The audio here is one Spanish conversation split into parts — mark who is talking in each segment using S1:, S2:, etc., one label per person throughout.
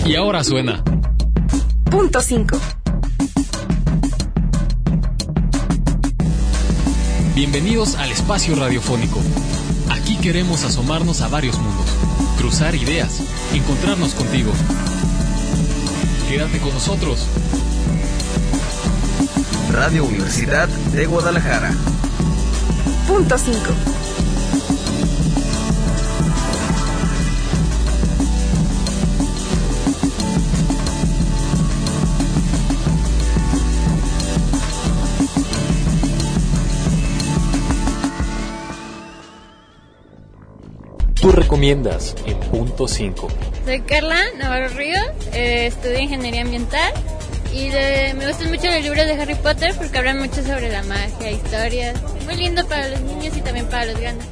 S1: Y ahora suena.
S2: Punto 5.
S1: Bienvenidos al espacio radiofónico. Aquí queremos asomarnos a varios mundos, cruzar ideas, encontrarnos contigo. Quédate con nosotros.
S3: Radio Universidad de Guadalajara.
S2: Punto 5.
S1: Tú recomiendas en Punto 5.
S4: Soy Carla Navarro Ríos, estudio Ingeniería Ambiental y me gustan mucho los libros de Harry Potter porque hablan mucho sobre la magia, historias. Muy lindo para los niños y también para los grandes.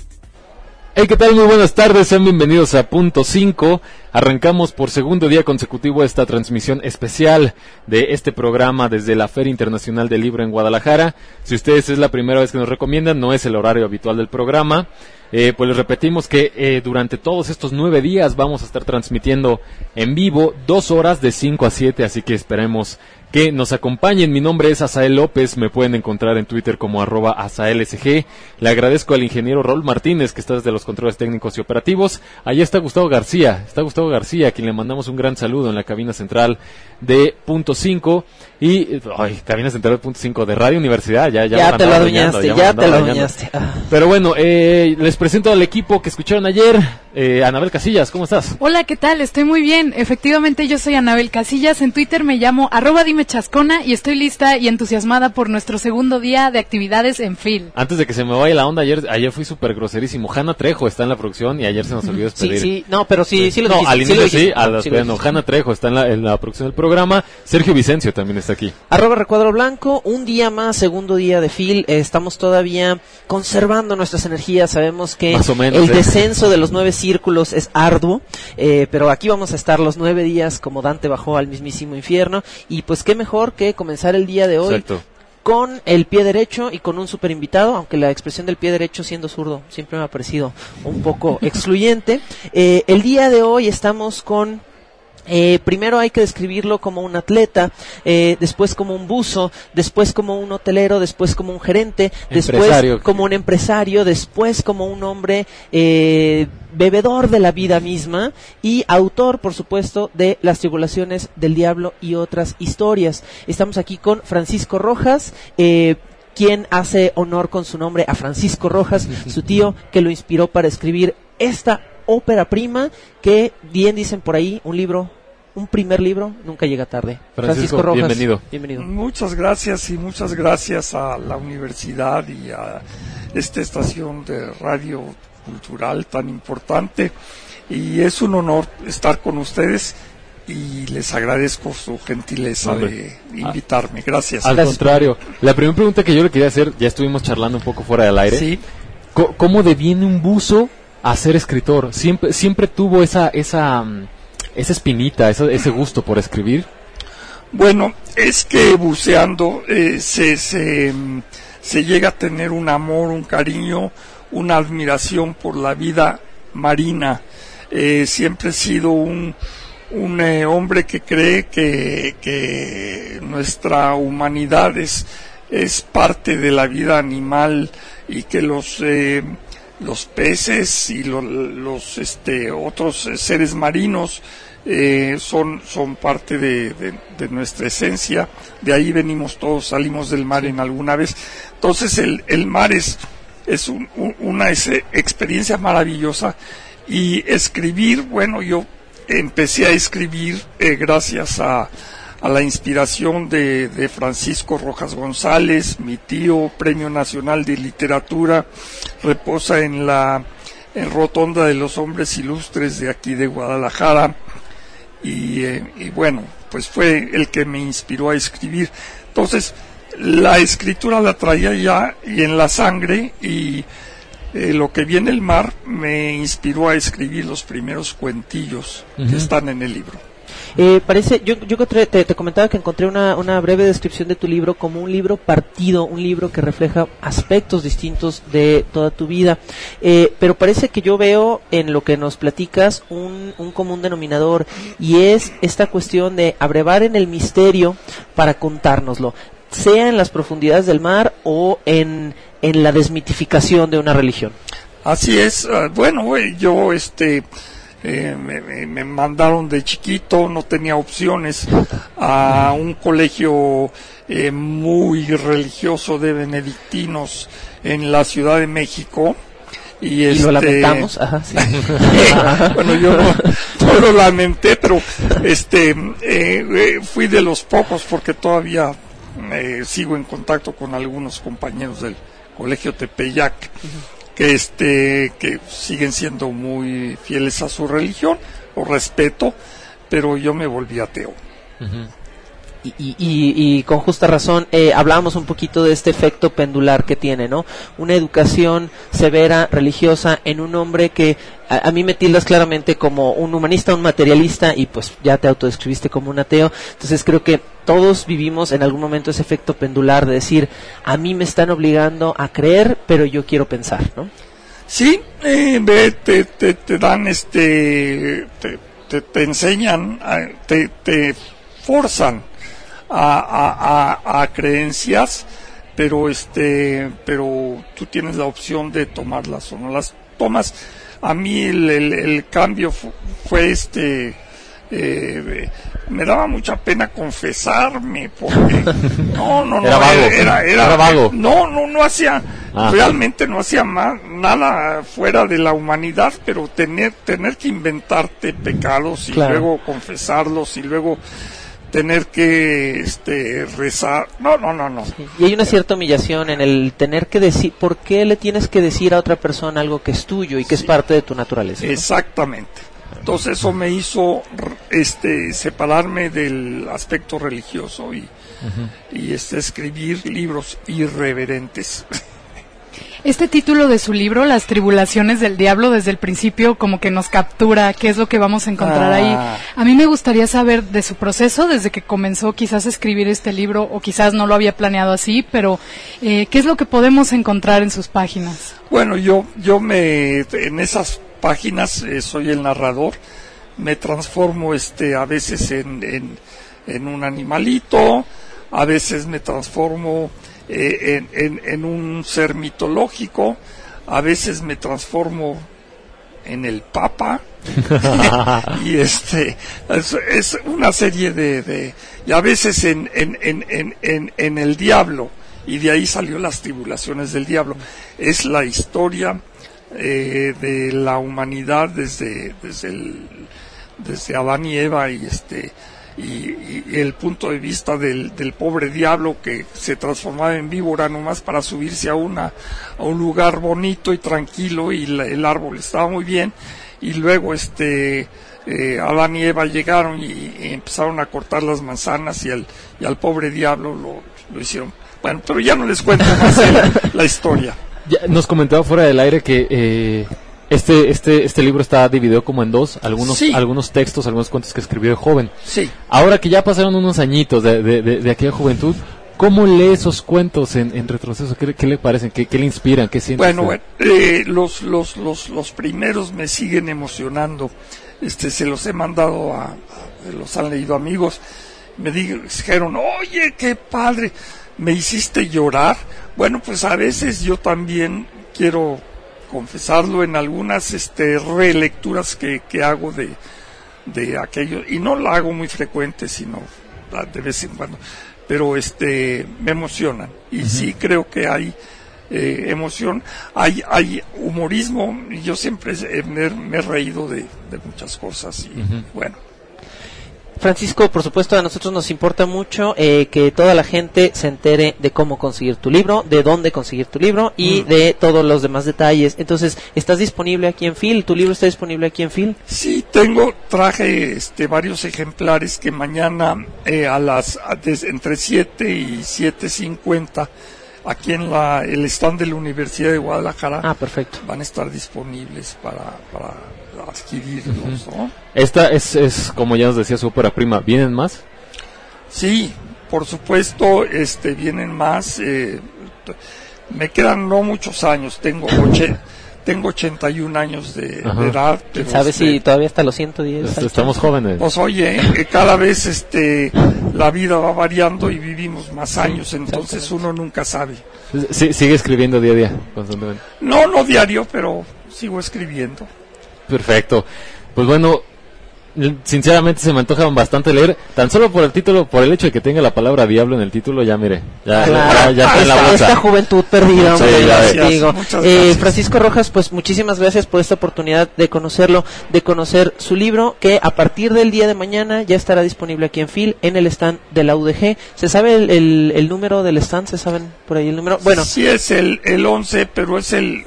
S5: Hey, ¿qué tal? Muy buenas tardes, sean bienvenidos a Punto 5. Arrancamos por segundo día consecutivo esta transmisión especial de este programa desde la Feria Internacional del Libro en Guadalajara. Si ustedes es la primera vez que nos recomiendan, no es el horario habitual del programa. Pues les repetimos que durante todos estos 9 días vamos a estar transmitiendo en vivo 2 horas de 5 a 7, así que esperemos que nos acompañen. Mi nombre es Asael López, me pueden encontrar en Twitter como @AsaelSG. Le agradezco al ingeniero Raúl Martínez, que está desde los controles técnicos y operativos. Allí está Gustavo García, a quien le mandamos un gran saludo en la cabina central de Punto 5. Y, cabina central de Punto 5 de Radio Universidad,
S6: ya te lo adueñaste.
S5: Pero bueno, les presento al equipo que escucharon ayer. Anabel Casillas, ¿cómo estás?
S7: Hola, ¿qué tal? Estoy muy bien. Efectivamente, yo soy Anabel Casillas. En Twitter me llamo @dimechascona y estoy lista y entusiasmada por nuestro segundo día de actividades en FIL.
S5: Antes de que se me vaya la onda, ayer fui súper groserísimo. Hanna Trejo está en la producción y ayer se nos olvidó despedir.
S6: Sí, no, pero sí lo dijiste.
S5: No, al inicio sí, Hanna Trejo está en la producción del programa. Sergio Vicencio también está aquí.
S6: @Recuadro Blanco, un día más, segundo día de FIL. Estamos todavía conservando nuestras energías. Sabemos que
S5: más o menos,
S6: el descenso de los 9 círculos es arduo, pero aquí vamos a estar los 9 días como Dante bajó al mismísimo infierno. Y pues qué mejor que comenzar el día de hoy.
S5: Exacto.
S6: Con el pie derecho y con un super invitado, aunque la expresión del pie derecho siendo zurdo siempre me ha parecido un poco excluyente. El día de hoy estamos con... primero hay que describirlo como un atleta, después como un buzo, después como un hotelero, después como un gerente, después como un empresario, después como un hombre bebedor de la vida misma y autor, por supuesto, de Las Tribulaciones del Diablo y otras historias. Estamos aquí con Francisco Rojas, quien hace honor con su nombre a Francisco Rojas, su tío que lo inspiró para escribir esta ópera prima que, bien dicen por ahí, un primer libro nunca llega tarde.
S5: Francisco Rojas, bienvenido.
S8: Muchas gracias a la universidad y a esta estación de radio cultural tan importante, y es un honor estar con ustedes y les agradezco su gentileza de invitarme. Gracias.
S5: Al contrario, la primera pregunta que yo le quería hacer, ya estuvimos charlando un poco fuera del aire.
S8: Sí.
S5: ¿Cómo deviene un buzo a ser escritor? Siempre tuvo esa espinita, ese gusto por escribir.
S8: Bueno, es que buceando se llega a tener un amor, un cariño, una admiración por la vida marina. Siempre he sido un hombre que cree que nuestra humanidad es parte de la vida animal y que los peces y los otros seres marinos son parte de nuestra esencia. De ahí venimos todos, salimos del mar en alguna vez. Entonces el mar es una experiencia maravillosa. Y escribir, bueno, yo empecé a escribir gracias a la inspiración de Francisco Rojas González, mi tío, Premio Nacional de Literatura, reposa en Rotonda de los Hombres Ilustres de aquí de Guadalajara, y bueno, pues fue el que me inspiró a escribir. Entonces, la escritura la traía ya y en la sangre, y lo que viene el mar me inspiró a escribir los primeros cuentillos que están en el libro.
S6: Parece, yo te comentaba que encontré una breve descripción de tu libro como un libro partido, un libro que refleja aspectos distintos de toda tu vida, pero parece que yo veo en lo que nos platicas un común denominador, y es esta cuestión de abrevar en el misterio para contárnoslo, sea en las profundidades del mar o en la desmitificación de una religión.
S8: Así es. Bueno, yo me mandaron de chiquito, no tenía opciones, a un colegio muy religioso de benedictinos en la Ciudad de México. Y
S6: lo lamentamos. Ajá, sí.
S8: Bueno, yo no lo lamenté, pero fui de los pocos, porque todavía sigo en contacto con algunos compañeros del Colegio Tepeyac, que siguen siendo muy fieles a su religión, lo respeto, pero yo me volví ateo.
S6: Uh-huh. Y con justa razón, hablábamos un poquito de este efecto pendular que tiene, ¿no? Una educación severa, religiosa, en un hombre que a mí me tildas claramente como un humanista, un materialista, y pues ya te autodescribiste como un ateo. Entonces creo que todos vivimos en algún momento ese efecto pendular de decir, a mí me están obligando a creer, pero yo quiero pensar, ¿no?
S8: Sí, te dan te enseñan, te forzan a creencias, pero tú tienes la opción de tomarlas o no las tomas. A mí el cambio fue me daba mucha pena confesarme, porque era vago. No hacía, realmente no hacía nada fuera de la humanidad, pero tener que inventarte pecados y luego confesarlos y luego tener que rezar. No.
S6: Sí. Y hay una cierta humillación en el tener que decir, ¿por qué le tienes que decir a otra persona algo que es tuyo y que es parte de tu naturaleza, ¿no?
S8: Exactamente. Entonces eso me hizo separarme del aspecto religioso y escribir libros irreverentes.
S7: Este título de su libro, Las tribulaciones del diablo, desde el principio como que nos captura qué es lo que vamos a encontrar ahí. A mí me gustaría saber de su proceso, desde que comenzó quizás a escribir este libro, o quizás no lo había planeado así, pero ¿qué es lo que podemos encontrar en sus páginas?
S8: Bueno, yo en esas páginas soy el narrador, me transformo a veces en un animalito, a veces me transformo en un ser mitológico, a veces me transformo en el Papa y es una serie y a veces en el diablo, y de ahí salió Las tribulaciones del diablo. Es la historia de la humanidad desde Adán y Eva, y el punto de vista del pobre diablo que se transformaba en víbora nomás para subirse a un lugar bonito y tranquilo, y el árbol estaba muy bien, y luego Adán y Eva llegaron y empezaron a cortar las manzanas, y al pobre diablo lo hicieron. Bueno, pero ya no les cuento más la historia.
S5: Ya nos comentaba fuera del aire que este libro está dividido como en dos, algunos textos, algunos cuentos que escribió de joven. Sí. Ahora que ya pasaron unos añitos de aquella juventud, ¿cómo lee esos cuentos en retroceso? ¿Qué le parecen? ¿Qué le inspiran? ¿Qué siente?
S8: Bueno, los primeros me siguen emocionando. Se los he mandado los han leído amigos. Me dijeron, oye, qué padre, me hiciste llorar. Bueno, pues a veces yo también quiero confesarlo en algunas relecturas que hago de aquello, y no la hago muy frecuente, sino de vez en cuando, pero me emocionan, y sí creo que hay emoción, hay humorismo, y yo siempre me he reído de muchas cosas, y bueno.
S6: Francisco, por supuesto, a nosotros nos importa mucho que toda la gente se entere de cómo conseguir tu libro, de dónde conseguir tu libro y de todos los demás detalles. Entonces, ¿estás disponible aquí en Phil? ¿Tu libro está disponible aquí en Phil?
S8: Sí, traje varios ejemplares que mañana entre 7 y 7:50 aquí en el stand de la Universidad de Guadalajara.
S6: Perfecto.
S8: Van a estar disponibles para adquirirlos, ¿no?
S5: Esta es como ya nos decía, su ópera prima. ¿Vienen más?
S8: Sí, por supuesto, vienen más. Me quedan no muchos años, tengo 81 años de edad. Pero
S6: ¿sabes si todavía hasta los 110?
S5: Estamos jóvenes.
S8: Pues oye, cada vez la vida va variando y vivimos más años, entonces uno nunca sabe.
S5: Sí, sigue escribiendo día a día, constantemente.
S8: No diario, pero sigo escribiendo.
S5: Perfecto. Pues bueno, sinceramente se me antoja bastante leer, tan solo por el título, por el hecho de que tenga la palabra diablo en el título, ya mire, ya está en la bolsa.
S6: Esta juventud perdida,
S5: sí,
S6: digo. Francisco Rojas, pues muchísimas gracias por esta oportunidad de conocerlo, de conocer su libro, que a partir del día de mañana ya estará disponible aquí en FIL, en el stand de la UDG. ¿Se sabe el número del stand? ¿Se saben por ahí el número? Bueno.
S8: Sí, es el 11, pero es el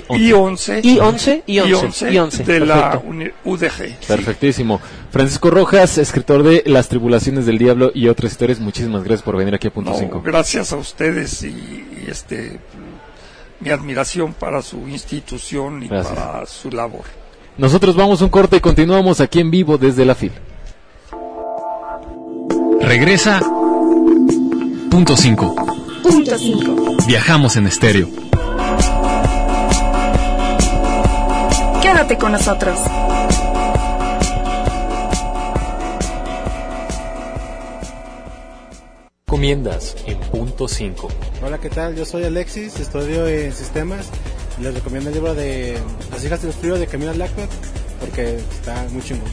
S8: I11 de la UDG.
S5: Perfectísimo. Francisco Rojas, escritor de Las Tribulaciones del Diablo y otras historias, muchísimas gracias por venir aquí a Punto 5.
S8: Gracias a ustedes y mi admiración para su institución y para su labor.
S5: Nosotros vamos a un corte y continuamos aquí en vivo desde la FIL.
S1: Regresa Punto 5.
S2: Punto 5.
S1: Viajamos en estéreo.
S2: Quédate con nosotros.
S5: Recomiendas en Punto 5.
S9: Hola, ¿qué tal? Yo soy Alexis, estudio en sistemas. Les recomiendo el libro de Las hijas del frío de Camila Lackberg porque está muy chingón.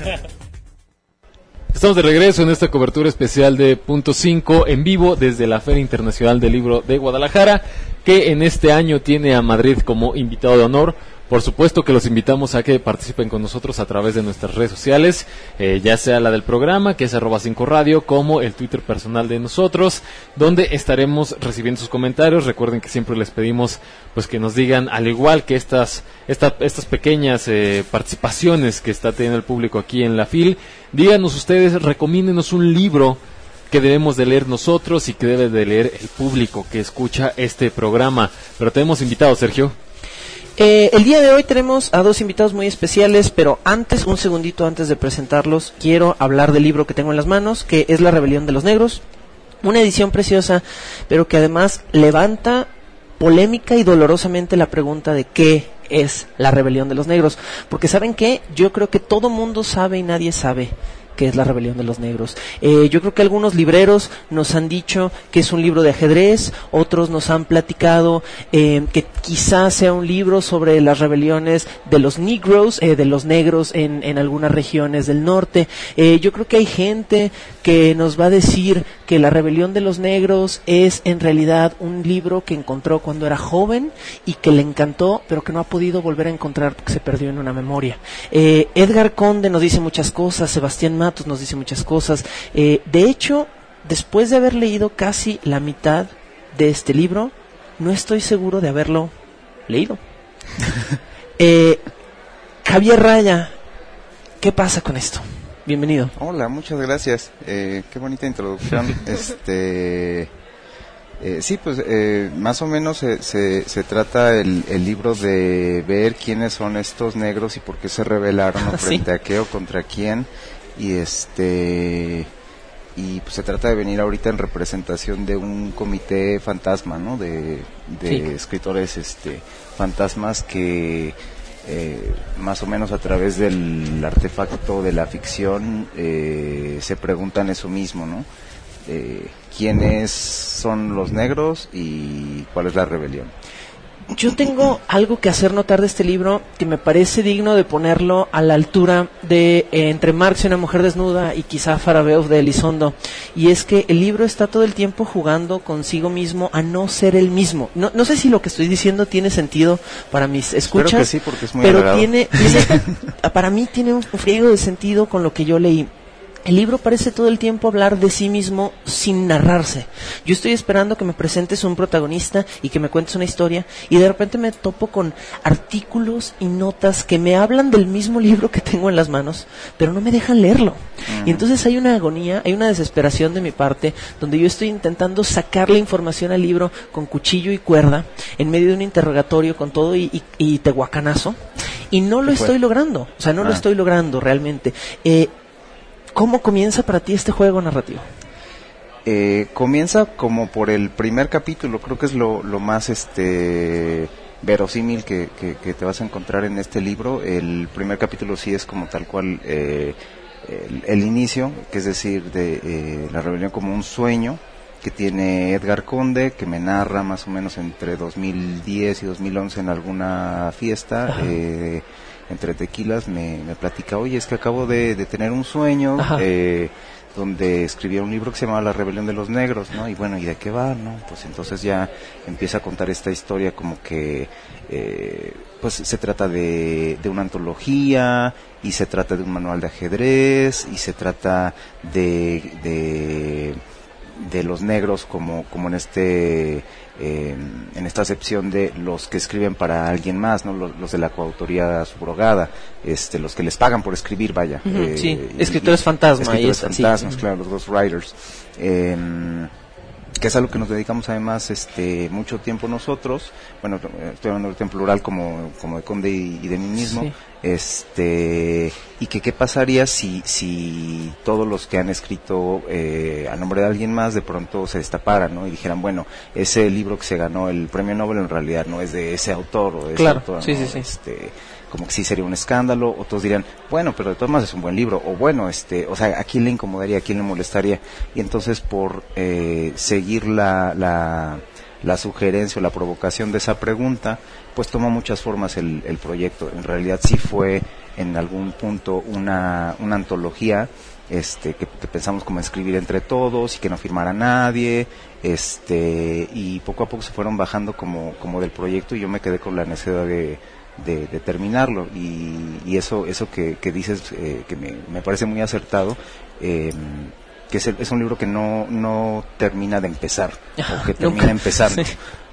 S5: Estamos de regreso en esta cobertura especial de Punto 5 en vivo desde la Feria Internacional del Libro de Guadalajara, que en este año tiene a Madrid como invitado de honor. Por supuesto que los invitamos a que participen con nosotros a través de nuestras redes sociales, ya sea la del programa, que es @5radio, como el Twitter personal de nosotros, donde estaremos recibiendo sus comentarios. Recuerden que siempre les pedimos pues que nos digan, al igual que estas pequeñas participaciones que está teniendo el público aquí en la FIL, díganos ustedes, recomiéndenos un libro que debemos de leer nosotros y que debe de leer el público que escucha este programa. Pero tenemos invitados, Sergio.
S6: El día de hoy tenemos a dos invitados muy especiales, pero un segundito antes de presentarlos, quiero hablar del libro que tengo en las manos, que es La Rebelión de los Negros, una edición preciosa, pero que además levanta polémica y dolorosamente la pregunta de qué es la rebelión de los negros, porque ¿saben qué? Yo creo que todo mundo sabe y nadie sabe que es La Rebelión de los Negros. Yo creo que algunos libreros nos han dicho que es un libro de ajedrez, otros nos han platicado que quizás sea un libro sobre las rebeliones de los negros en algunas regiones del norte. Yo creo que hay gente que nos va a decir que La Rebelión de los Negros es en realidad un libro que encontró cuando era joven y que le encantó, pero que no ha podido volver a encontrar porque se perdió en una memoria. Edgar Conde nos dice muchas cosas, Sebastián Matos nos dice muchas cosas. De hecho, después de haber leído casi la mitad de este libro, no estoy seguro de haberlo leído. Javier Raya, ¿qué pasa con esto? Bienvenido.
S10: Hola, muchas gracias. Qué bonita introducción. Sí, pues más o menos se trata el libro de ver quiénes son estos negros y por qué se rebelaron o frente a qué o contra quién. Y pues se trata de venir ahorita en representación de un comité fantasma, ¿no? De escritores fantasmas que más o menos a través del artefacto de la ficción se preguntan eso mismo, ¿no? ¿Quiénes son los negros y cuál es la rebelión?
S6: Yo tengo algo que hacer notar de este libro que me parece digno de ponerlo a la altura de Entre Marx y una mujer desnuda y quizá Farabeuf de Elizondo, y es que el libro está todo el tiempo jugando consigo mismo a no ser el mismo. No sé si lo que estoy diciendo tiene sentido para mis escuchas.
S10: Espero que sí, porque es muy
S6: pero
S10: agradable.
S6: para mí tiene un friego de sentido con lo que yo leí. El libro parece todo el tiempo hablar de sí mismo sin narrarse. Yo estoy esperando que me presentes un protagonista y que me cuentes una historia, y de repente me topo con artículos y notas que me hablan del mismo libro que tengo en las manos, pero no me dejan leerlo. Y entonces hay una agonía, hay una desesperación de mi parte, donde yo estoy intentando sacar la información al libro con cuchillo y cuerda, en medio de un interrogatorio con todo y tehuacanazo. Y no lo estoy logrando, o sea, no lo estoy logrando realmente. ¿Cómo comienza para ti este juego narrativo?
S10: Comienza como por el primer capítulo, creo que es lo más verosímil que te vas a encontrar en este libro. El primer capítulo sí es como tal cual el inicio, que es decir, de la rebelión como un sueño que tiene Edgar Conde, que me narra más o menos entre 2010 y 2011 en alguna fiesta, entre tequilas, me platica, oye, es que acabo de tener un sueño, donde escribía un libro que se llamaba La Rebelión de los Negros, ¿no? Y bueno, ¿y de qué va, no? Pues entonces ya empieza a contar esta historia como que, pues se trata de una antología, y se trata de un manual de ajedrez, y se trata de los negros como en esta acepción de los que escriben para alguien más, no los de la coautoría subrogada, los que les pagan por escribir, vaya.
S6: Sí, escritores fantasma.
S10: Escritores fantasmas, claro, los ghostwriters. Que es algo que nos dedicamos además mucho tiempo nosotros. Bueno, estoy hablando ahorita en plural como de Conde y de mí mismo. Sí. Y que qué pasaría si todos los que han escrito a nombre de alguien más de pronto se destaparan, ¿no? Y dijeran, bueno, ese libro que se ganó el premio Nobel en realidad no es de ese autor o de ese autor,
S6: sí,
S10: ¿no?
S6: sí.
S10: Como que sí sería un escándalo. Otros dirían, bueno, pero de todas maneras es un buen libro, o bueno, o sea, ¿a quién le incomodaría, a quién le molestaría? Y entonces por seguir la sugerencia o la provocación de esa pregunta, pues toma muchas formas el proyecto. En realidad sí fue en algún punto una antología que pensamos como escribir entre todos y que no firmara nadie, y poco a poco se fueron bajando como del proyecto, y yo me quedé con la necesidad de terminarlo, y eso que dices, que me parece muy acertado, que es un libro que no termina de empezar, o que termina empezando.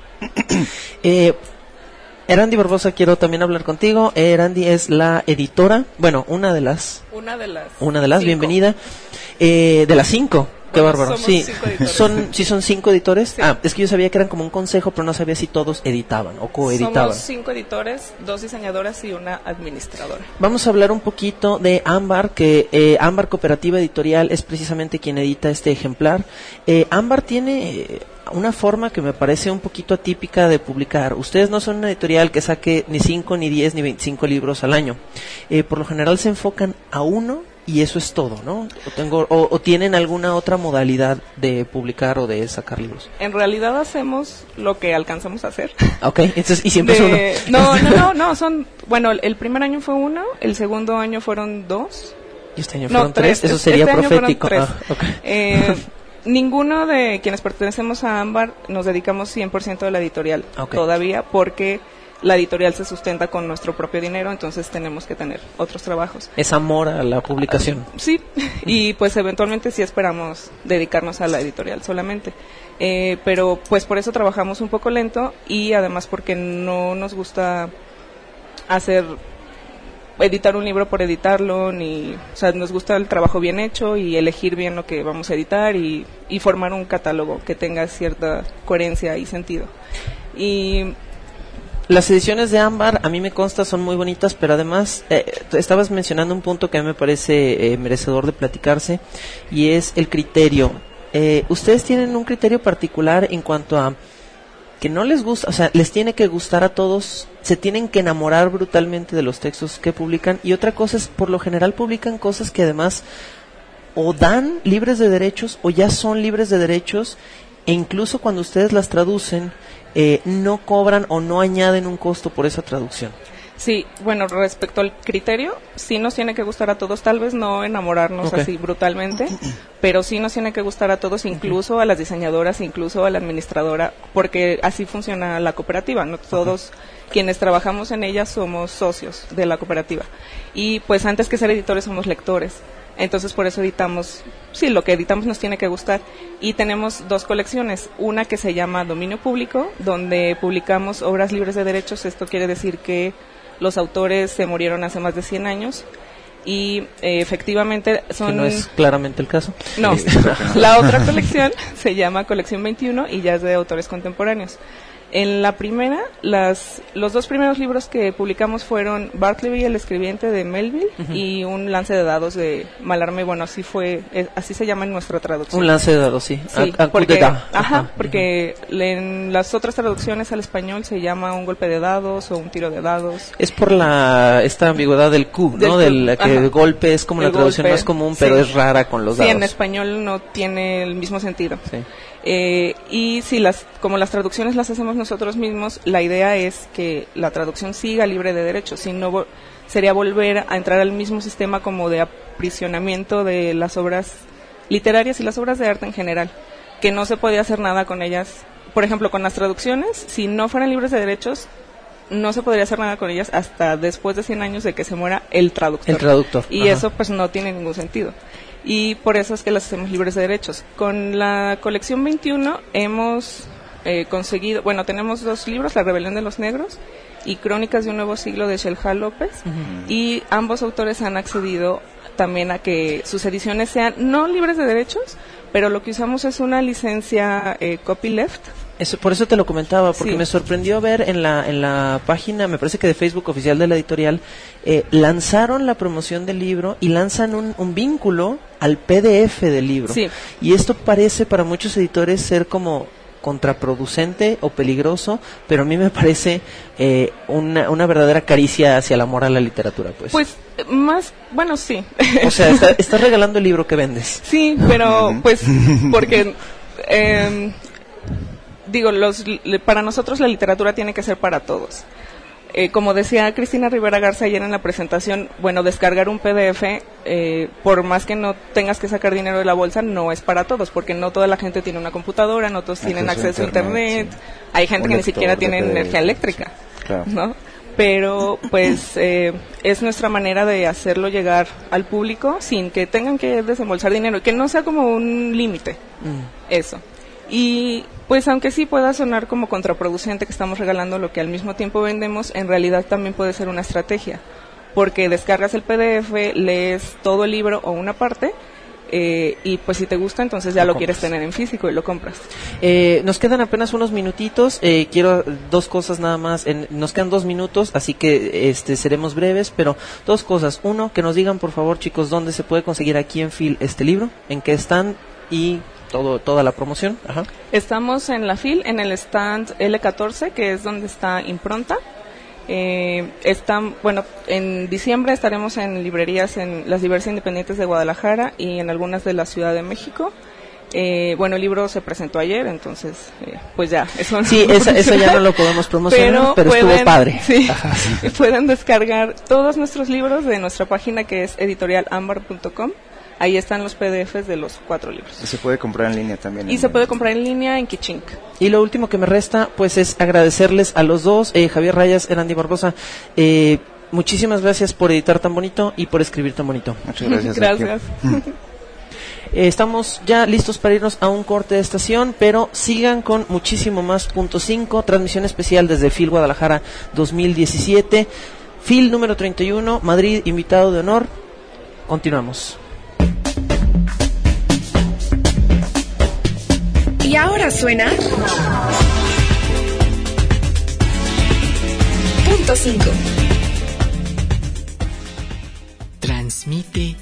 S6: Sí. Erandi Barbosa, quiero también hablar contigo. Erandi es la editora, bueno, una de las, bienvenida, de las 5. Qué bárbaro. Sí, son 5 editores. Sí. Es que yo sabía que eran como un consejo, pero no sabía si todos editaban o coeditaban.
S11: Somos 5 editores, 2 diseñadoras y una administradora.
S6: Vamos a hablar un poquito de Ámbar, que Ámbar Cooperativa Editorial es precisamente quien edita este ejemplar. Ámbar tiene una forma que me parece un poquito atípica de publicar. Ustedes no son una editorial que saque ni 5, ni 10, ni 25 libros al año. Por lo general se enfocan a uno, y eso es todo, ¿no? ¿O tienen alguna otra modalidad de publicar o de sacar libros?
S11: En realidad hacemos lo que alcanzamos a hacer.
S6: Ok, entonces, y siempre es uno.
S11: No, bueno, el primer año fue 1, el segundo año fueron 2.
S6: ¿Y este año fueron 3? Eso sería profético.
S11: Okay. Ninguno de quienes pertenecemos a Ámbar nos dedicamos 100% a la editorial todavía, porque la editorial se sustenta con nuestro propio dinero, entonces tenemos que tener otros trabajos.
S6: Es amor a la publicación.
S11: Sí, y pues eventualmente sí esperamos dedicarnos a la editorial solamente. Pero pues por eso trabajamos un poco lento, y además porque no nos gusta editar un libro por editarlo, o sea, nos gusta el trabajo bien hecho y elegir bien lo que vamos a editar y formar un catálogo que tenga cierta coherencia y sentido. Y
S6: las ediciones de Ámbar, a mí me consta, son muy bonitas, pero además estabas mencionando un punto que a mí me parece merecedor de platicarse, y es el criterio. ¿Ustedes tienen un criterio particular en cuanto a que no les gusta, o sea, les tiene que gustar a todos, se tienen que enamorar brutalmente de los textos que publican? Y otra cosa es, por lo general publican cosas que además o dan libres de derechos o ya son libres de derechos, e incluso cuando ustedes las traducen, no cobran o no añaden un costo por esa traducción.
S11: Sí, bueno, respecto al criterio, sí nos tiene que gustar a todos, tal vez no enamorarnos así brutalmente, pero sí nos tiene que gustar a todos, incluso a las diseñadoras, incluso a la administradora, porque así funciona la cooperativa, no todos quienes trabajamos en ella somos socios de la cooperativa, y pues antes que ser editores somos lectores. Entonces por eso editamos, sí, lo que editamos nos tiene que gustar, y tenemos 2 colecciones, una que se llama Dominio Público, donde publicamos obras libres de derechos. Esto quiere decir que los autores se murieron hace más de 100 años, y efectivamente son...
S6: Que no es claramente el caso.
S11: No, la otra colección se llama Colección 21 y ya es de autores contemporáneos. En la primera, los dos primeros libros que publicamos fueron Bartleby, el escribiente de Melville, y un lance de dados de Mallarmé. Bueno, así se llama en nuestra traducción.
S6: Un lance de dados, sí.
S11: Porque en las otras traducciones al español se llama un golpe de dados o un tiro de dados.
S6: Es por esta ambigüedad del Q, ¿no? El golpe es como la traducción más común, pero es rara con los dados.
S11: Sí, en español no tiene el mismo sentido.
S6: Sí.
S11: Y si como las traducciones las hacemos nosotros mismos, la idea es que la traducción siga libre de derechos, si no sería volver a entrar al mismo sistema como de aprisionamiento de las obras literarias y las obras de arte en general, que no se podía hacer nada con ellas. Por ejemplo, con las traducciones, si no fueran libres de derechos, no se podría hacer nada con ellas hasta después de 100 años de que se muera el traductor. Y eso pues no tiene ningún sentido. Y por eso es que las hacemos libres de derechos. Con la colección 21 hemos conseguido, tenemos 2 libros, La Rebelión de los Negros y Crónicas de un Nuevo Siglo de Shelha López, y ambos autores han accedido también a que sus ediciones sean no libres de derechos, pero lo que usamos es una licencia copyleft.
S6: Por eso te lo comentaba, porque me sorprendió ver en la página, me parece que de Facebook oficial de la editorial, lanzaron la promoción del libro y lanzan un vínculo al PDF del libro.
S11: Sí.
S6: Y esto parece para muchos editores ser como contraproducente o peligroso, pero a mí me parece una verdadera caricia hacia el amor a la literatura, pues.
S11: Pues sí.
S6: O sea, estás regalando el libro que vendes.
S11: Sí, pero pues porque para nosotros la literatura tiene que ser para todos. Como decía Cristina Rivera Garza ayer en la presentación, descargar un PDF, por más que no tengas que sacar dinero de la bolsa, no es para todos, porque no toda la gente tiene una computadora, no todos tienen acceso a internet, sí. Hay gente que ni siquiera tiene energía eléctrica,
S10: claro.
S11: ¿no? Pero pues es nuestra manera de hacerlo llegar al público sin que tengan que desembolsar dinero, que no sea como un límite, eso. Y pues aunque sí pueda sonar como contraproducente que estamos regalando lo que al mismo tiempo vendemos, en realidad también puede ser una estrategia, porque descargas el PDF, lees todo el libro o una parte, y pues si te gusta, entonces ya lo quieres tener en físico y lo compras.
S6: Nos quedan apenas unos minutitos, quiero 2 cosas nada más, nos quedan 2 minutos, así que seremos breves, pero 2 cosas. Uno, que nos digan por favor, chicos, dónde se puede conseguir aquí en FIL este libro, en qué están y toda la promoción. Ajá.
S11: Estamos en la FIL, en el stand L14, que es donde está Impronta. En diciembre estaremos en librerías en las diversas independientes de Guadalajara y en algunas de la Ciudad de México. El libro se presentó ayer, entonces pues ya, eso no.
S6: Sí, eso ya no lo podemos promocionar, pero estuvo padre.
S11: Sí, pueden descargar todos nuestros libros de nuestra página, que es editorialambar.com. Ahí están los PDFs de los 4 libros.
S10: Y se puede comprar en línea también.
S11: Y se puede comprar en línea en Kichink.
S6: Y lo último que me resta, pues, es agradecerles a los dos, Javier Rayas, Erandi Barbosa. Muchísimas gracias por editar tan bonito y por escribir tan bonito.
S10: Muchas gracias.
S11: Gracias.
S6: Estamos ya listos para irnos a un corte de estación, pero sigan con muchísimo más punto 5, transmisión especial desde FIL Guadalajara 2017. FIL número 31, Madrid, invitado de honor. Continuamos.
S2: Y ahora suena punto 5.
S12: Transmite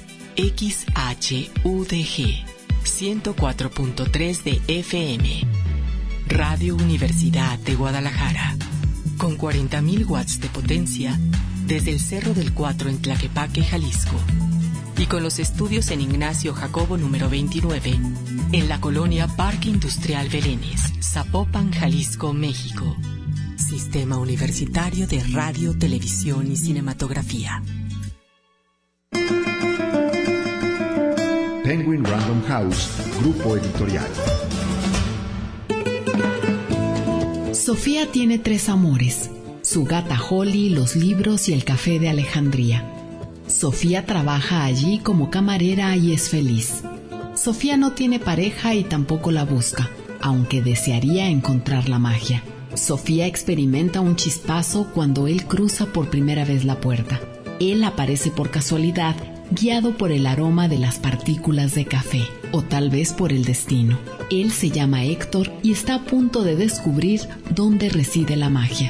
S12: XHUDG 104.3 de FM, Radio Universidad de Guadalajara, con 40.000 watts de potencia desde el Cerro del Cuatro en Tlaquepaque, Jalisco, y con los estudios en Ignacio Jacobo número 29, en la colonia Parque Industrial Belénes, Zapopan, Jalisco, México. Sistema Universitario de Radio, Televisión y Cinematografía.
S13: Penguin Random House, Grupo Editorial.
S14: Sofía tiene 3 amores: su gata Holly, los libros y el café de Alejandría. Sofía trabaja allí como camarera y es feliz. Sofía no tiene pareja y tampoco la busca, aunque desearía encontrar la magia. Sofía experimenta un chispazo cuando él cruza por primera vez la puerta. Él aparece por casualidad, guiado por el aroma de las partículas de café. o tal vez por el destino. Él se llama Héctor y está a punto de descubrir dónde reside la magia.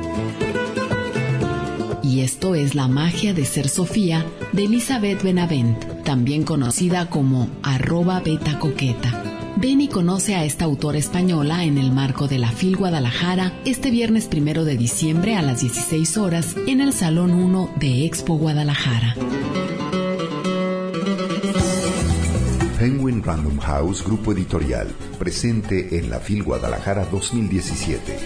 S14: Y esto es La magia de ser Sofía, de Elizabeth Benavent, también conocida como @betacoqueta. Ven y conoce a esta autora española en el marco de la FIL Guadalajara este viernes 1 de diciembre a las 16 horas en el Salón 1 de Expo Guadalajara.
S13: Penguin Random House Grupo Editorial, presente en la FIL Guadalajara 2017.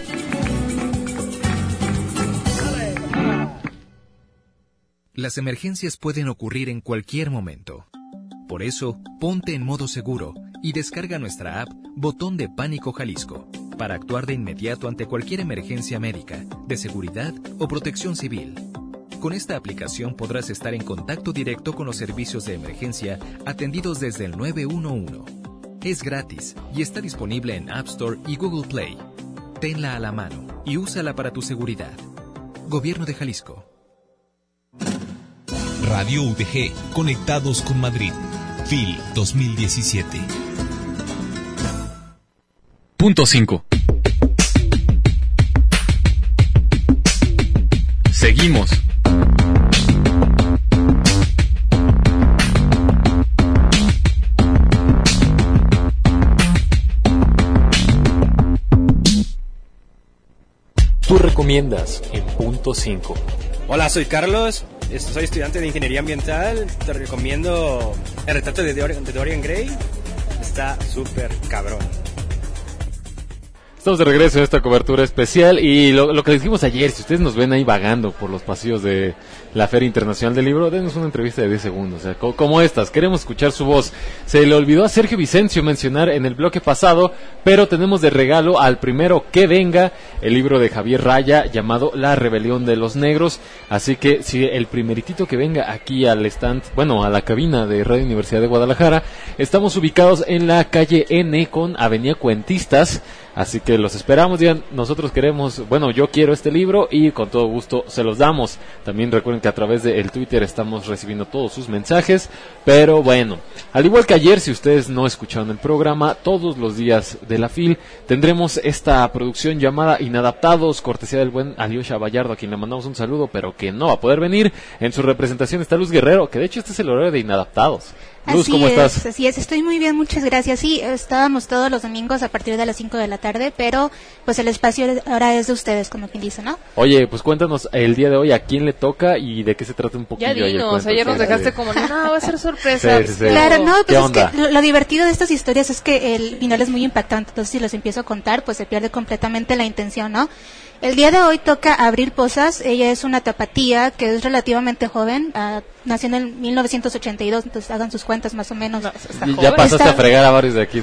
S15: Las emergencias pueden ocurrir en cualquier momento. Por eso, ponte en modo seguro y descarga nuestra app Botón de Pánico Jalisco para actuar de inmediato ante cualquier emergencia médica, de seguridad o protección civil. Con esta aplicación podrás estar en contacto directo con los servicios de emergencia atendidos desde el 911. Es gratis y está disponible en App Store y Google Play. Tenla a la mano y úsala para tu seguridad. Gobierno de Jalisco.
S16: Radio UDG, conectados con Madrid. FIL 2017.
S1: Punto 5. Seguimos. Tú recomiendas en Punto 5.
S17: Hola, soy Carlos, soy estudiante de Ingeniería Ambiental. Te recomiendo El retrato de Dorian Gray. Está súper cabrón.
S5: Estamos de regreso en esta cobertura especial y lo que dijimos ayer, si ustedes nos ven ahí vagando por los pasillos de la Feria Internacional del Libro, denos una entrevista de 10 segundos, o sea, como estas, queremos escuchar su voz. Se le olvidó a Sergio Vicencio mencionar en el bloque pasado, pero tenemos de regalo al primero que venga el libro de Javier Raya llamado La Rebelión de los Negros, así que si el primeritito que venga aquí al stand, bueno, a la cabina de Radio Universidad de Guadalajara, estamos ubicados en la calle N con Avenida Cuentistas. Así que los esperamos, digan, nosotros queremos, bueno, yo quiero este libro y con todo gusto se los damos. También recuerden que a través del Twitter estamos recibiendo todos sus mensajes, pero bueno, al igual que ayer, si ustedes no escucharon el programa, todos los días de la FIL tendremos esta producción llamada Inadaptados, cortesía del buen Alyosha Vallardo, a quien le mandamos un saludo, pero que no va a poder venir. En su representación está Luz Guerrero, que de hecho este es el horario de Inadaptados. Luz, ¿cómo estás?
S18: Así es, estoy muy bien, muchas gracias. Sí, estábamos todos los domingos a partir de las 5 de la tarde, pero pues el espacio ahora es de ustedes, como quien dice, ¿no?
S5: Oye, pues cuéntanos el día de hoy a quién le toca y de qué se trata un poquillo.
S11: Ya dinos, ayer nos dejaste como, no, va a ser sorpresa.
S5: Sí.
S18: Claro, no, pues es que lo divertido de estas historias es que el final es muy impactante, entonces si los empiezo a contar, pues se pierde completamente la intención, ¿no? El día de hoy toca Abril Posas. Ella es una tapatía que es relativamente joven, nació en 1982, entonces hagan sus cuentas más o menos.
S5: No, ya pasaste a fregar a varios de aquí.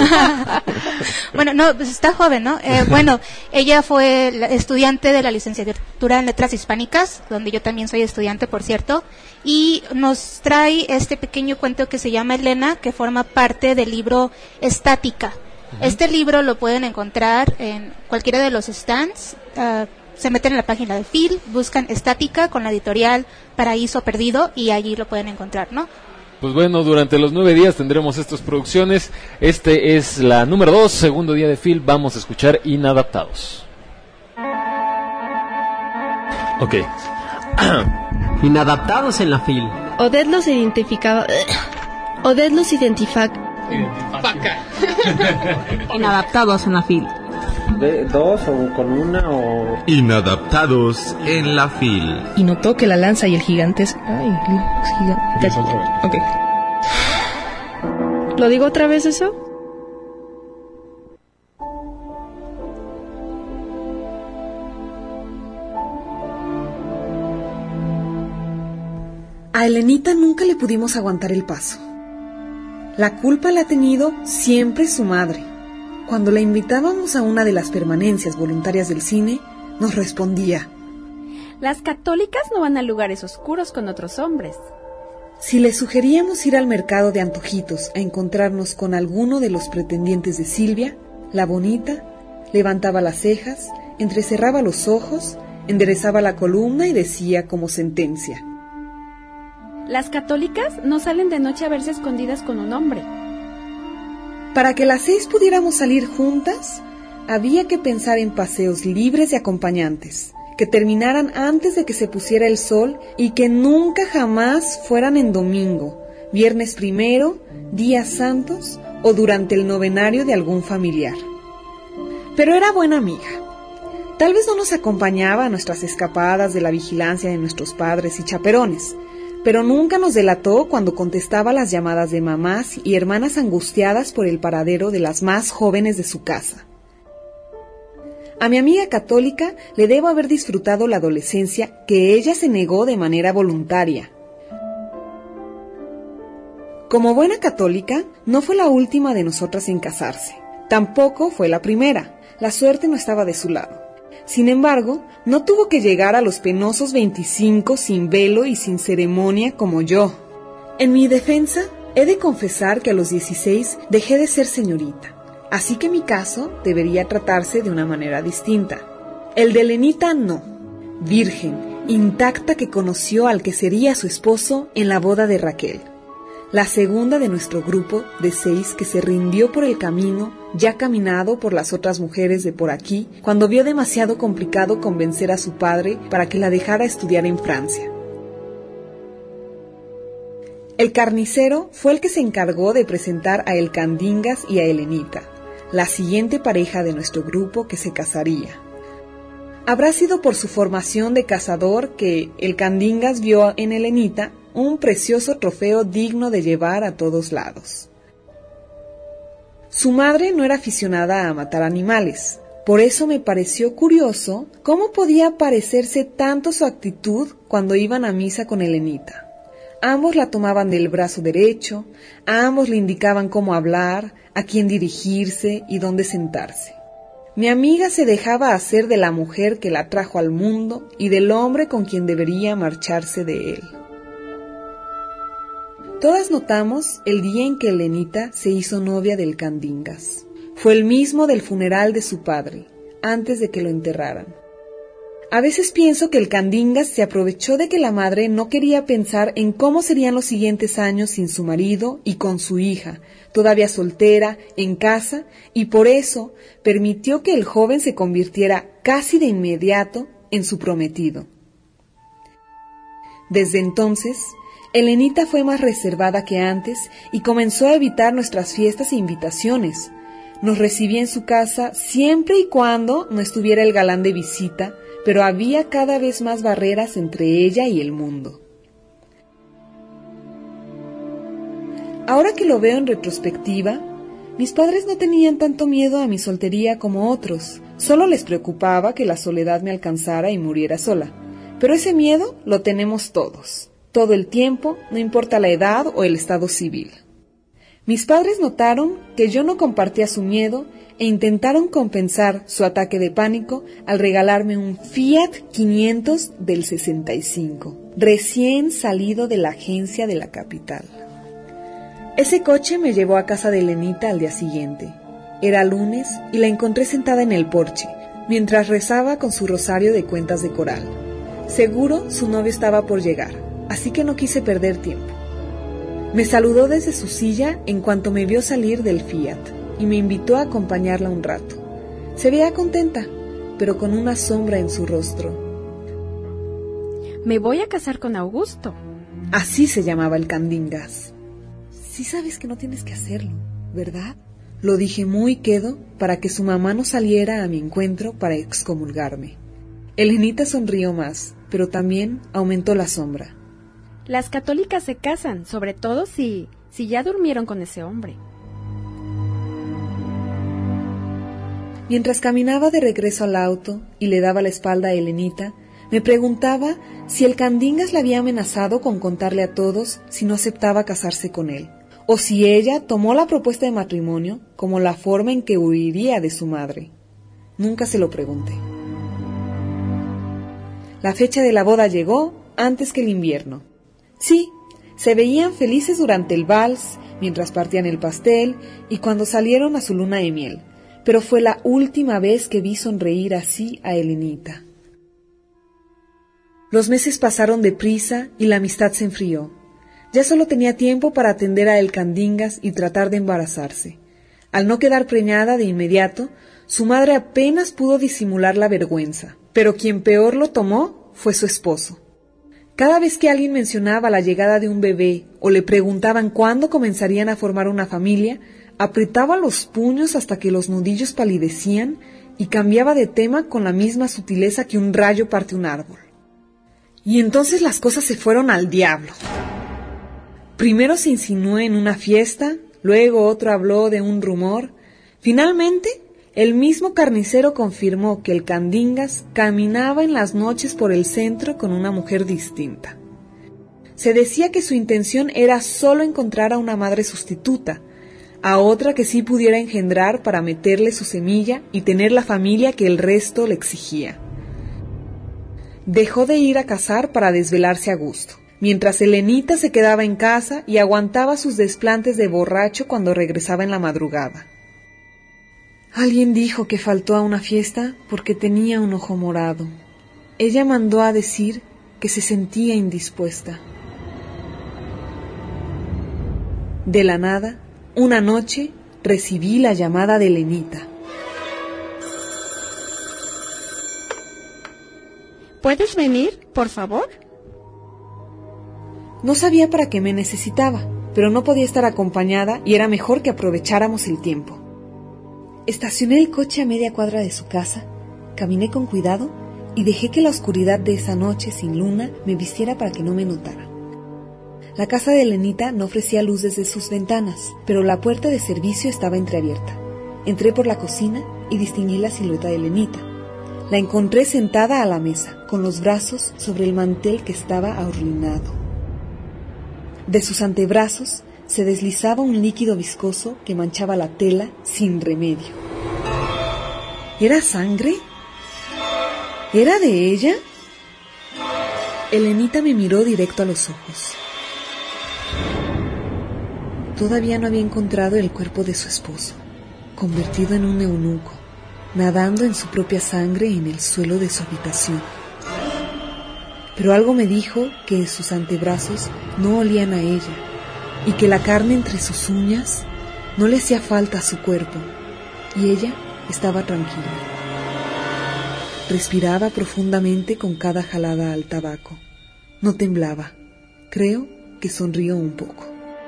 S18: Bueno, no, pues está joven, ¿no? Bueno, ella fue estudiante de la licenciatura en Letras Hispánicas, donde yo también soy estudiante, por cierto, y nos trae este pequeño cuento que se llama Elena, que forma parte del libro Estática. Este libro lo pueden encontrar en cualquiera de los stands, se meten en la página de FIL, buscan Estática con la editorial Paraíso Perdido y allí lo pueden encontrar, ¿no?
S5: Pues bueno, durante los 9 días tendremos estas producciones. Este es la número 2, segundo día de FIL, vamos a escuchar Inadaptados. Ok.
S6: Inadaptados en la FIL.
S19: Odette los identificaba. Odette los
S6: Inadaptados en la FIL.
S20: ¿De dos o con una o...?
S16: Inadaptados en la FIL.
S19: Y notó que la lanza y el gigante es... Ay, gigante. Ok. ¿Lo digo otra vez eso?
S21: A Elenita nunca le pudimos aguantar el paso. La culpa la ha tenido siempre su madre. Cuando la invitábamos a una de las permanencias voluntarias del cine, nos respondía:
S22: las católicas no van a lugares oscuros con otros hombres.
S21: Si le sugeríamos ir al mercado de antojitos a encontrarnos con alguno de los pretendientes de Silvia, la bonita levantaba las cejas, entrecerraba los ojos, enderezaba la columna y decía como sentencia:
S22: las católicas no salen de noche a verse escondidas con un hombre.
S21: Para que las 6 pudiéramos salir juntas, había que pensar en paseos libres de acompañantes, que terminaran antes de que se pusiera el sol y que nunca jamás fueran en domingo, viernes primero, días santos o durante el novenario de algún familiar. Pero era buena amiga. Tal vez no nos acompañaba a nuestras escapadas de la vigilancia de nuestros padres y chaperones, pero nunca nos delató cuando contestaba las llamadas de mamás y hermanas angustiadas por el paradero de las más jóvenes de su casa. A mi amiga católica le debo haber disfrutado la adolescencia que ella se negó de manera voluntaria. Como buena católica, no fue la última de nosotras en casarse. Tampoco fue la primera. La suerte no estaba de su lado. Sin embargo, no tuvo que llegar a los penosos 25 sin velo y sin ceremonia como yo. En mi defensa, he de confesar que a los 16 dejé de ser señorita. Así que mi caso debería tratarse de una manera distinta. El de Elenita no. Virgen, intacta, que conoció al que sería su esposo en la boda de Raquel. La segunda de nuestro grupo de 6 que se rindió por el camino ya caminado por las otras mujeres de por aquí, cuando vio demasiado complicado convencer a su padre para que la dejara estudiar en Francia. El carnicero fue el que se encargó de presentar a El Candingas y a Elenita, la siguiente pareja de nuestro grupo que se casaría. Habrá sido por su formación de cazador que El Candingas vio en Elenita un precioso trofeo digno de llevar a todos lados. Su madre no era aficionada a matar animales, por eso me pareció curioso cómo podía parecerse tanto su actitud cuando iban a misa con Elenita. Ambos la tomaban del brazo derecho, a ambos le indicaban cómo hablar, a quién dirigirse y dónde sentarse. Mi amiga se dejaba hacer de la mujer que la trajo al mundo y del hombre con quien debería marcharse de él. Todas notamos el día en que Elenita se hizo novia del Candingas. Fue el mismo del funeral de su padre, antes de que lo enterraran. A veces pienso que el Candingas se aprovechó de que la madre no quería pensar en cómo serían los siguientes años sin su marido y con su hija, todavía soltera, en casa, y por eso permitió que el joven se convirtiera casi de inmediato en su prometido. Desde entonces, Elenita fue más reservada que antes y comenzó a evitar nuestras fiestas e invitaciones. Nos recibía en su casa siempre y cuando no estuviera el galán de visita, pero había cada vez más barreras entre ella y el mundo. Ahora que lo veo en retrospectiva, mis padres no tenían tanto miedo a mi soltería como otros. Solo les preocupaba que la soledad me alcanzara y muriera sola. Pero ese miedo lo tenemos todos. Todo el tiempo, no importa la edad o el estado civil. Mis padres notaron que yo no compartía su miedo e intentaron compensar su ataque de pánico al regalarme un Fiat 500 del 65, recién salido de la agencia de la capital. Ese coche me llevó a casa de Elenita al día siguiente. Era lunes y la encontré sentada en el porche, mientras rezaba con su rosario de cuentas de coral. Seguro su novio estaba por llegar. Así que no quise perder tiempo. Me saludó desde su silla en cuanto me vio salir del Fiat y me invitó a acompañarla un rato. Se veía contenta, pero con una sombra en su rostro.
S22: Me voy a casar con Augusto.
S21: Así se llamaba el Candingas. Sí sabes que no tienes que hacerlo, ¿verdad? Lo dije muy quedo para que su mamá no saliera a mi encuentro para excomulgarme. Elenita sonrió más, pero también aumentó la sombra.
S22: Las católicas se casan, sobre todo si ya durmieron con ese hombre.
S21: Mientras caminaba de regreso al auto y le daba la espalda a Elenita, me preguntaba si el Candingas la había amenazado con contarle a todos si no aceptaba casarse con él, o si ella tomó la propuesta de matrimonio como la forma en que huiría de su madre. Nunca se lo pregunté. La fecha de la boda llegó antes que el invierno. Sí, se veían felices durante el vals, mientras partían el pastel y cuando salieron a su luna de miel, pero fue la última vez que vi sonreír así a Elenita. Los meses pasaron deprisa y la amistad se enfrió. Ya solo tenía tiempo para atender a El Candingas y tratar de embarazarse. Al no quedar preñada de inmediato, su madre apenas pudo disimular la vergüenza, pero quien peor lo tomó fue su esposo. Cada vez que alguien mencionaba la llegada de un bebé o le preguntaban cuándo comenzarían a formar una familia, apretaba los puños hasta que los nudillos palidecían y cambiaba de tema con la misma sutileza que un rayo parte un árbol. Y entonces las cosas se fueron al diablo. Primero se insinuó en una fiesta, luego otro habló de un rumor. Finalmente, el mismo carnicero confirmó que el Candingas caminaba en las noches por el centro con una mujer distinta. Se decía que su intención era solo encontrar a una madre sustituta, a otra que sí pudiera engendrar para meterle su semilla y tener la familia que el resto le exigía. Dejó de ir a cazar para desvelarse a gusto, mientras Elenita se quedaba en casa y aguantaba sus desplantes de borracho cuando regresaba en la madrugada. Alguien dijo que faltó a una fiesta porque tenía un ojo morado. Ella mandó a decir que se sentía indispuesta. De la nada, una noche, recibí la llamada de Elenita.
S22: ¿Puedes venir, por favor?
S21: No sabía para qué me necesitaba, pero no podía estar acompañada y era mejor que aprovecháramos el tiempo. Estacioné el coche a media cuadra de su casa, caminé con cuidado y dejé que la oscuridad de esa noche sin luna me vistiera para que no me notara. La casa de Elenita no ofrecía luz desde sus ventanas, pero la puerta de servicio estaba entreabierta. Entré por la cocina y distinguí la silueta de Elenita. La encontré sentada a la mesa, con los brazos sobre el mantel que estaba ahorlinado. De sus antebrazos se deslizaba un líquido viscoso que manchaba la tela sin remedio. ¿Era sangre? ¿Era de ella? Elenita me miró directo a los ojos. Todavía no había encontrado el cuerpo de su esposo, convertido en un eunuco, nadando en su propia sangre en el suelo de su habitación. Pero algo me dijo que sus antebrazos no olían a ella y que la carne entre sus uñas no le hacía falta a su cuerpo y ella estaba tranquila. Respiraba profundamente con cada jalada al tabaco. No temblaba. Creo que sonrió un poco.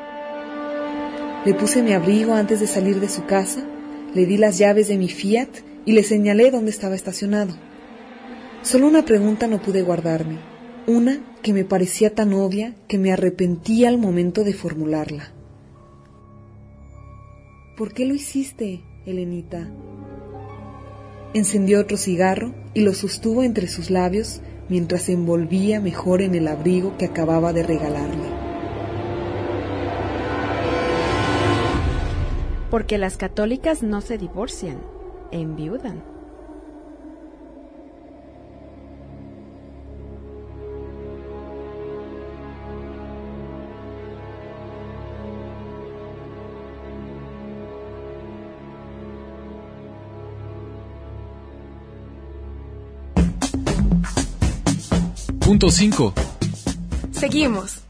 S21: Le puse mi abrigo antes de salir de su casa, le di las llaves de mi Fiat y le señalé dónde estaba estacionado. Solo una pregunta no pude guardarme, una que me parecía tan obvia que me arrepentí al momento de formularla. ¿Por qué lo hiciste, Elenita? Encendió otro cigarro y lo sostuvo entre sus labios mientras se envolvía mejor en el abrigo que acababa de regalarle.
S22: Porque las católicas no se divorcian, enviudan.
S1: Punto 5.
S2: Seguimos.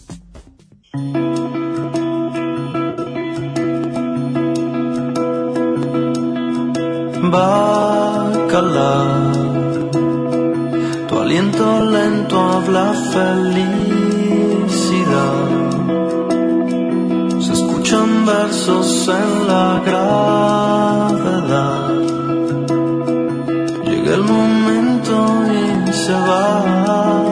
S3: Bacala, tu aliento lento habla felicidad. Se escuchan versos en la gravedad. Llega el momento y se va.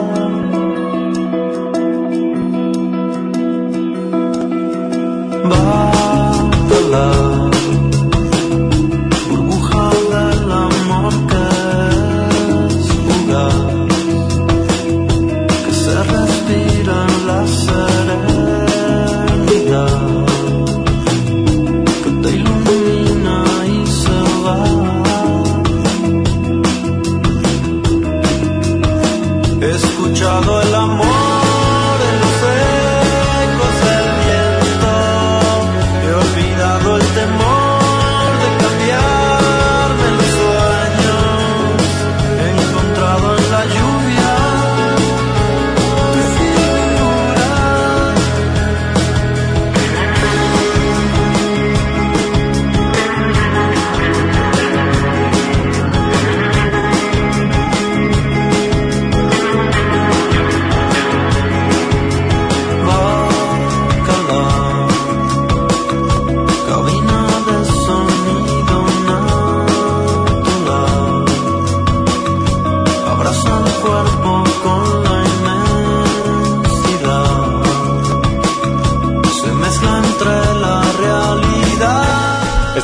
S3: Bacala, que te ilumina y se va.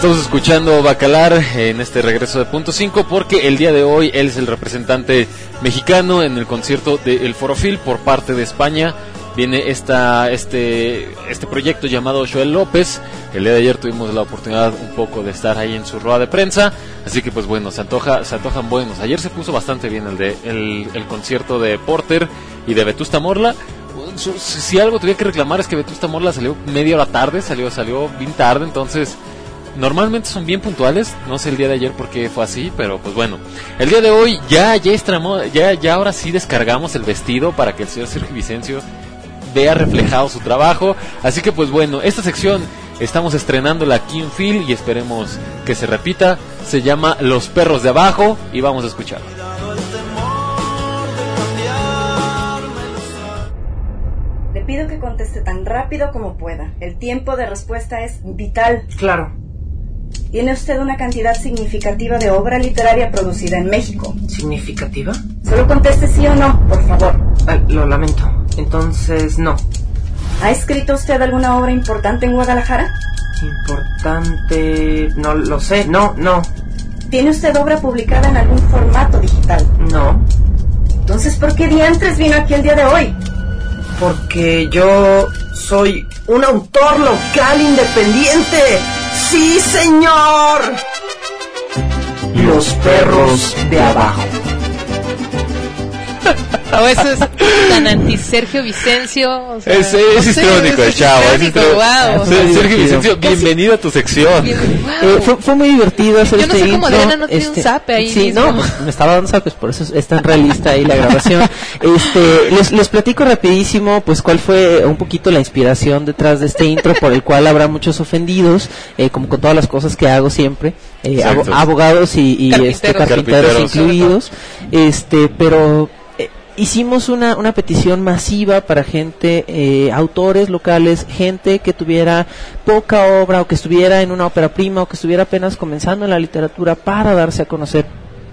S5: Estamos escuchando Bacalar en este regreso de Punto 5 porque el día de hoy él es el representante mexicano en el concierto de El Forofil por parte de España. Viene este proyecto llamado Joel López. El día de ayer tuvimos la oportunidad un poco de estar ahí en su rueda de prensa, así que pues bueno, se antojan buenos. Ayer se puso bastante bien el concierto de Porter y de Vetusta Morla. Si algo tuviera que reclamar es que Vetusta Morla salió media hora tarde, salió bien tarde, entonces normalmente son bien puntuales. No sé el día de ayer por qué fue así, pero pues bueno, el día de hoy ya ahora sí descargamos el vestido para que el señor Sergio Vicencio vea reflejado su trabajo. Así que pues bueno, esta sección estamos estrenándola aquí en Phil y esperemos que se repita. Se llama Los Perros de Abajo y vamos a escucharlo.
S4: Le pido que conteste tan rápido como pueda. El tiempo de respuesta es vital.
S7: Claro.
S4: ¿Tiene usted una cantidad significativa de obra literaria producida en México?
S7: ¿Significativa?
S4: Solo conteste sí o no, por favor.
S7: Lo lamento. Entonces, no.
S4: ¿Ha escrito usted alguna obra importante en Guadalajara?
S7: Importante... no lo sé. No.
S4: ¿Tiene usted obra publicada en algún formato digital?
S7: No.
S4: Entonces, ¿por qué diantres vino aquí el día de hoy?
S7: Porque yo soy un autor local independiente. ¡Sí, señor! Los Perros de Abajo.
S23: A veces tan anti Sergio Vicencio, o sea,
S5: es histriónico el chavo,
S23: wow.
S5: Sergio Vicencio, bienvenido a tu sección.
S6: Fue muy divertido hacer
S23: yo no sé cómo Adriana no tiene un zape ahí.
S6: Sí,
S23: mismo.
S6: no, pues, me estaba dando zapes, por eso es tan realista ahí la grabación. Les platico rapidísimo pues cuál fue un poquito la inspiración detrás de este intro, por el cual habrá muchos ofendidos, como con todas las cosas que hago siempre, abogados y carpinteros incluidos, pero hicimos una petición masiva para gente, autores locales, gente que tuviera poca obra o que estuviera en una ópera prima o que estuviera apenas comenzando en la literatura para darse a conocer.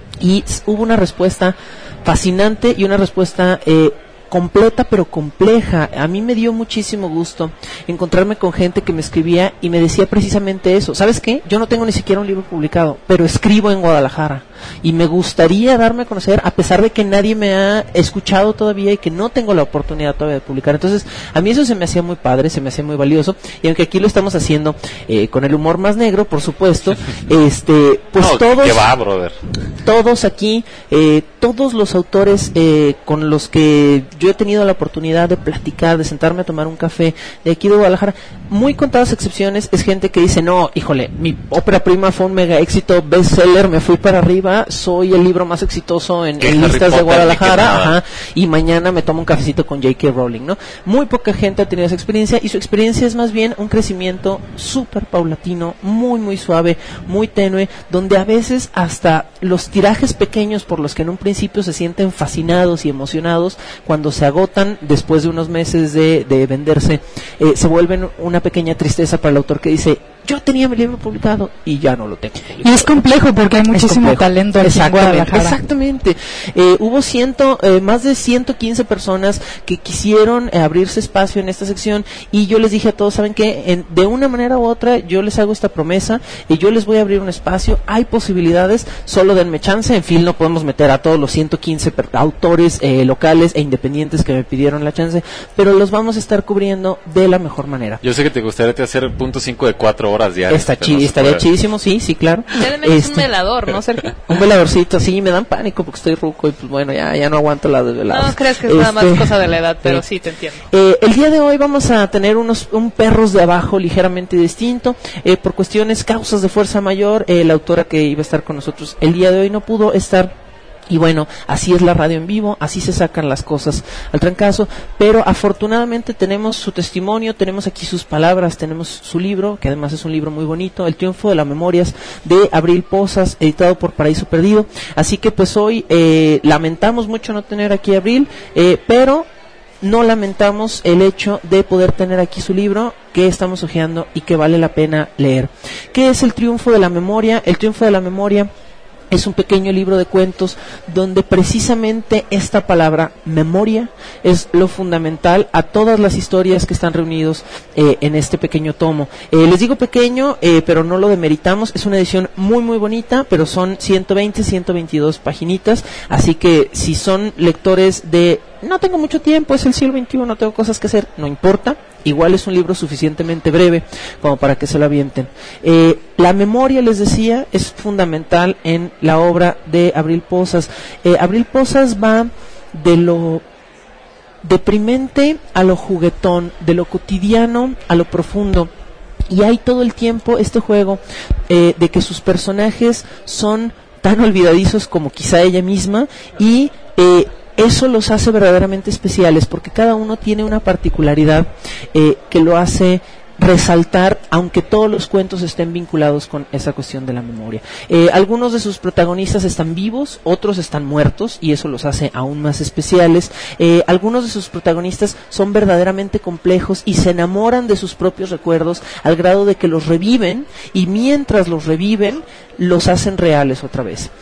S6: Y hubo una respuesta fascinante y una respuesta completa pero compleja. A mí me dio muchísimo gusto encontrarme con gente que me escribía y me decía precisamente eso. ¿Sabes qué? Yo no tengo ni siquiera un libro publicado, pero escribo en Guadalajara y me gustaría darme a conocer, a pesar de que nadie me ha escuchado todavía y que no tengo la oportunidad todavía de publicar. Entonces a mí eso se me hacía muy padre, se me hacía muy valioso, y aunque aquí lo estamos haciendo con el humor más negro, por supuesto, pues no, todos,
S5: ¿qué va, brother?
S6: Todos aquí, todos los autores con los que yo he tenido la oportunidad de platicar, de sentarme a tomar un café de aquí de Guadalajara, muy contadas excepciones, es gente que dice, no, híjole, mi ópera prima fue un mega éxito, bestseller, me fui para arriba, soy el libro más exitoso en listas de Guadalajara, y mañana me tomo un cafecito con J.K. Rowling, ¿no? Muy poca gente ha tenido esa experiencia, y su experiencia es más bien un crecimiento súper paulatino, muy muy suave, muy tenue, donde a veces hasta los tirajes pequeños por los que en un principio se sienten fascinados y emocionados, cuando se agotan después de unos meses de venderse, se vuelven una pequeña tristeza para el autor que dice, yo tenía mi libro publicado y ya no lo tengo.
S24: Y es complejo porque hay muchísimo talento aquí en Guadalajara.
S6: Exactamente. Hubo más de 115 personas que quisieron abrirse espacio en esta sección, y yo les dije a todos, ¿saben qué? De una manera u otra yo les hago esta promesa y yo les voy a abrir un espacio. Hay posibilidades, solo denme chance. En fin, no podemos meter a todos los 115 autores locales e independientes que me pidieron la chance, pero los vamos a estar cubriendo de la mejor manera.
S5: Yo sé que te gustaría hacer punto 5 de 4 horas diarias.
S6: Estaría chidísimo, sí, claro.
S23: Un velador, ¿no, Sergio?
S6: Un veladorcito, sí, me dan pánico porque estoy ruco y pues bueno, ya no aguanto la desvelada.
S23: No crees que es nada más cosa de la edad, pero sí te entiendo.
S6: El día de hoy vamos a tener un perros de abajo ligeramente distinto, por causas de fuerza mayor. La autora que iba a estar con nosotros el día de hoy no pudo estar. Y bueno, así es la radio en vivo, así se sacan las cosas al trancazo, pero afortunadamente tenemos su testimonio, tenemos aquí sus palabras, tenemos su libro, que además es un libro muy bonito, El Triunfo de las Memorias, de Abril Pozas, editado por Paraíso Perdido. Así que pues hoy lamentamos mucho no tener aquí a Abril, pero no lamentamos el hecho de poder tener aquí su libro, que estamos hojeando y que vale la pena leer. ¿Qué es El Triunfo de la Memoria? El Triunfo de la Memoria Es un pequeño libro de cuentos donde precisamente esta palabra memoria es lo fundamental a todas las historias que están reunidos en este pequeño tomo. Les digo pequeño, pero no lo demeritamos. Es una edición muy muy bonita, pero son 122 paginitas, así que si son lectores de no tengo mucho tiempo, es el siglo XXI, no tengo cosas que hacer, no importa. Igual es un libro suficientemente breve como para que se lo avienten. La memoria, les decía, es fundamental en la obra de Abril Posas. Abril Posas va de lo deprimente a lo juguetón, de lo cotidiano a lo profundo. Y hay todo el tiempo este juego de que sus personajes son tan olvidadizos como quizá ella misma, y eso los hace verdaderamente especiales, porque cada uno tiene una particularidad que lo hace resaltar, aunque todos los cuentos estén vinculados con esa cuestión de la memoria. Algunos de sus protagonistas están vivos, otros están muertos, y eso los hace aún más especiales. Algunos de sus protagonistas son verdaderamente complejos y se enamoran de sus propios recuerdos al grado de que los reviven, y mientras los reviven los hacen reales otra vez.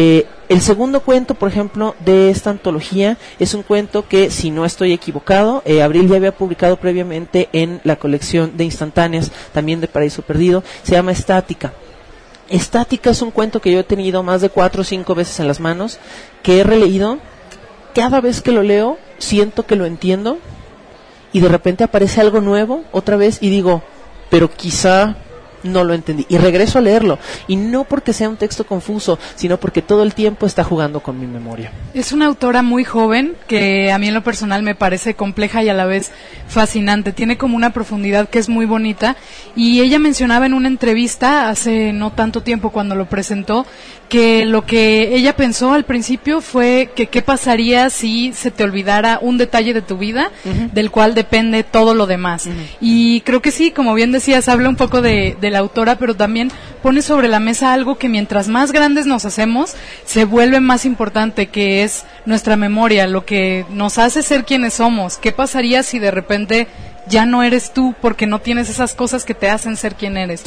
S6: El segundo cuento, por ejemplo, de esta antología es un cuento que, si no estoy equivocado, Abril ya había publicado previamente en la colección de instantáneas, también de Paraíso Perdido. Se llama Estática. Estática es un cuento que yo he tenido más de 4 o 5 veces en las manos, que he releído. Cada vez que lo leo siento que lo entiendo, y de repente aparece algo nuevo otra vez y digo, pero quizá no lo entendí, y regreso a leerlo, y no porque sea un texto confuso, sino porque todo el tiempo está jugando con mi memoria.
S24: Es una autora muy joven que a mí en lo personal me parece compleja y a la vez fascinante. Tiene como una profundidad que es muy bonita, y ella mencionaba en una entrevista hace no tanto tiempo, cuando lo presentó, que lo que ella pensó al principio fue que qué pasaría si se te olvidara un detalle de tu vida, del cual depende todo lo demás. Y creo que sí, como bien decías, habla un poco de la autora, pero también pone sobre la mesa algo que mientras más grandes nos hacemos, se vuelve más importante, que es nuestra memoria, lo que nos hace ser quienes somos. ¿Qué pasaría si de repente ya no eres tú, porque no tienes esas cosas que te hacen ser quien eres?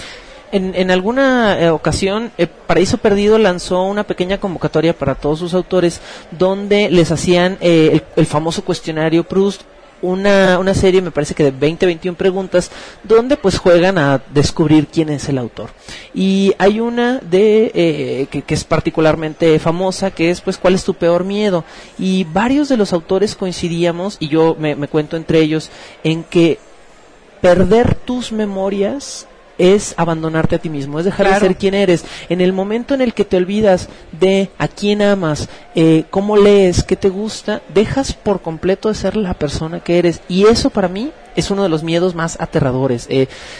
S6: En alguna ocasión, Paraíso Perdido lanzó una pequeña convocatoria para todos sus autores, donde les hacían el famoso cuestionario Proust, una serie, me parece que de 20-21 preguntas, donde pues juegan a descubrir quién es el autor. Y hay una que es particularmente famosa, que es pues ¿cuál es tu peor miedo? Y varios de los autores coincidíamos, y yo me cuento entre ellos, en que perder tus memorias es abandonarte a ti mismo, es dejar de ser quien eres. En el momento en el que te olvidas de a quién amas, cómo lees, qué te gusta, dejas por completo de ser la persona que eres. Y eso para mí es uno de los miedos más aterradores,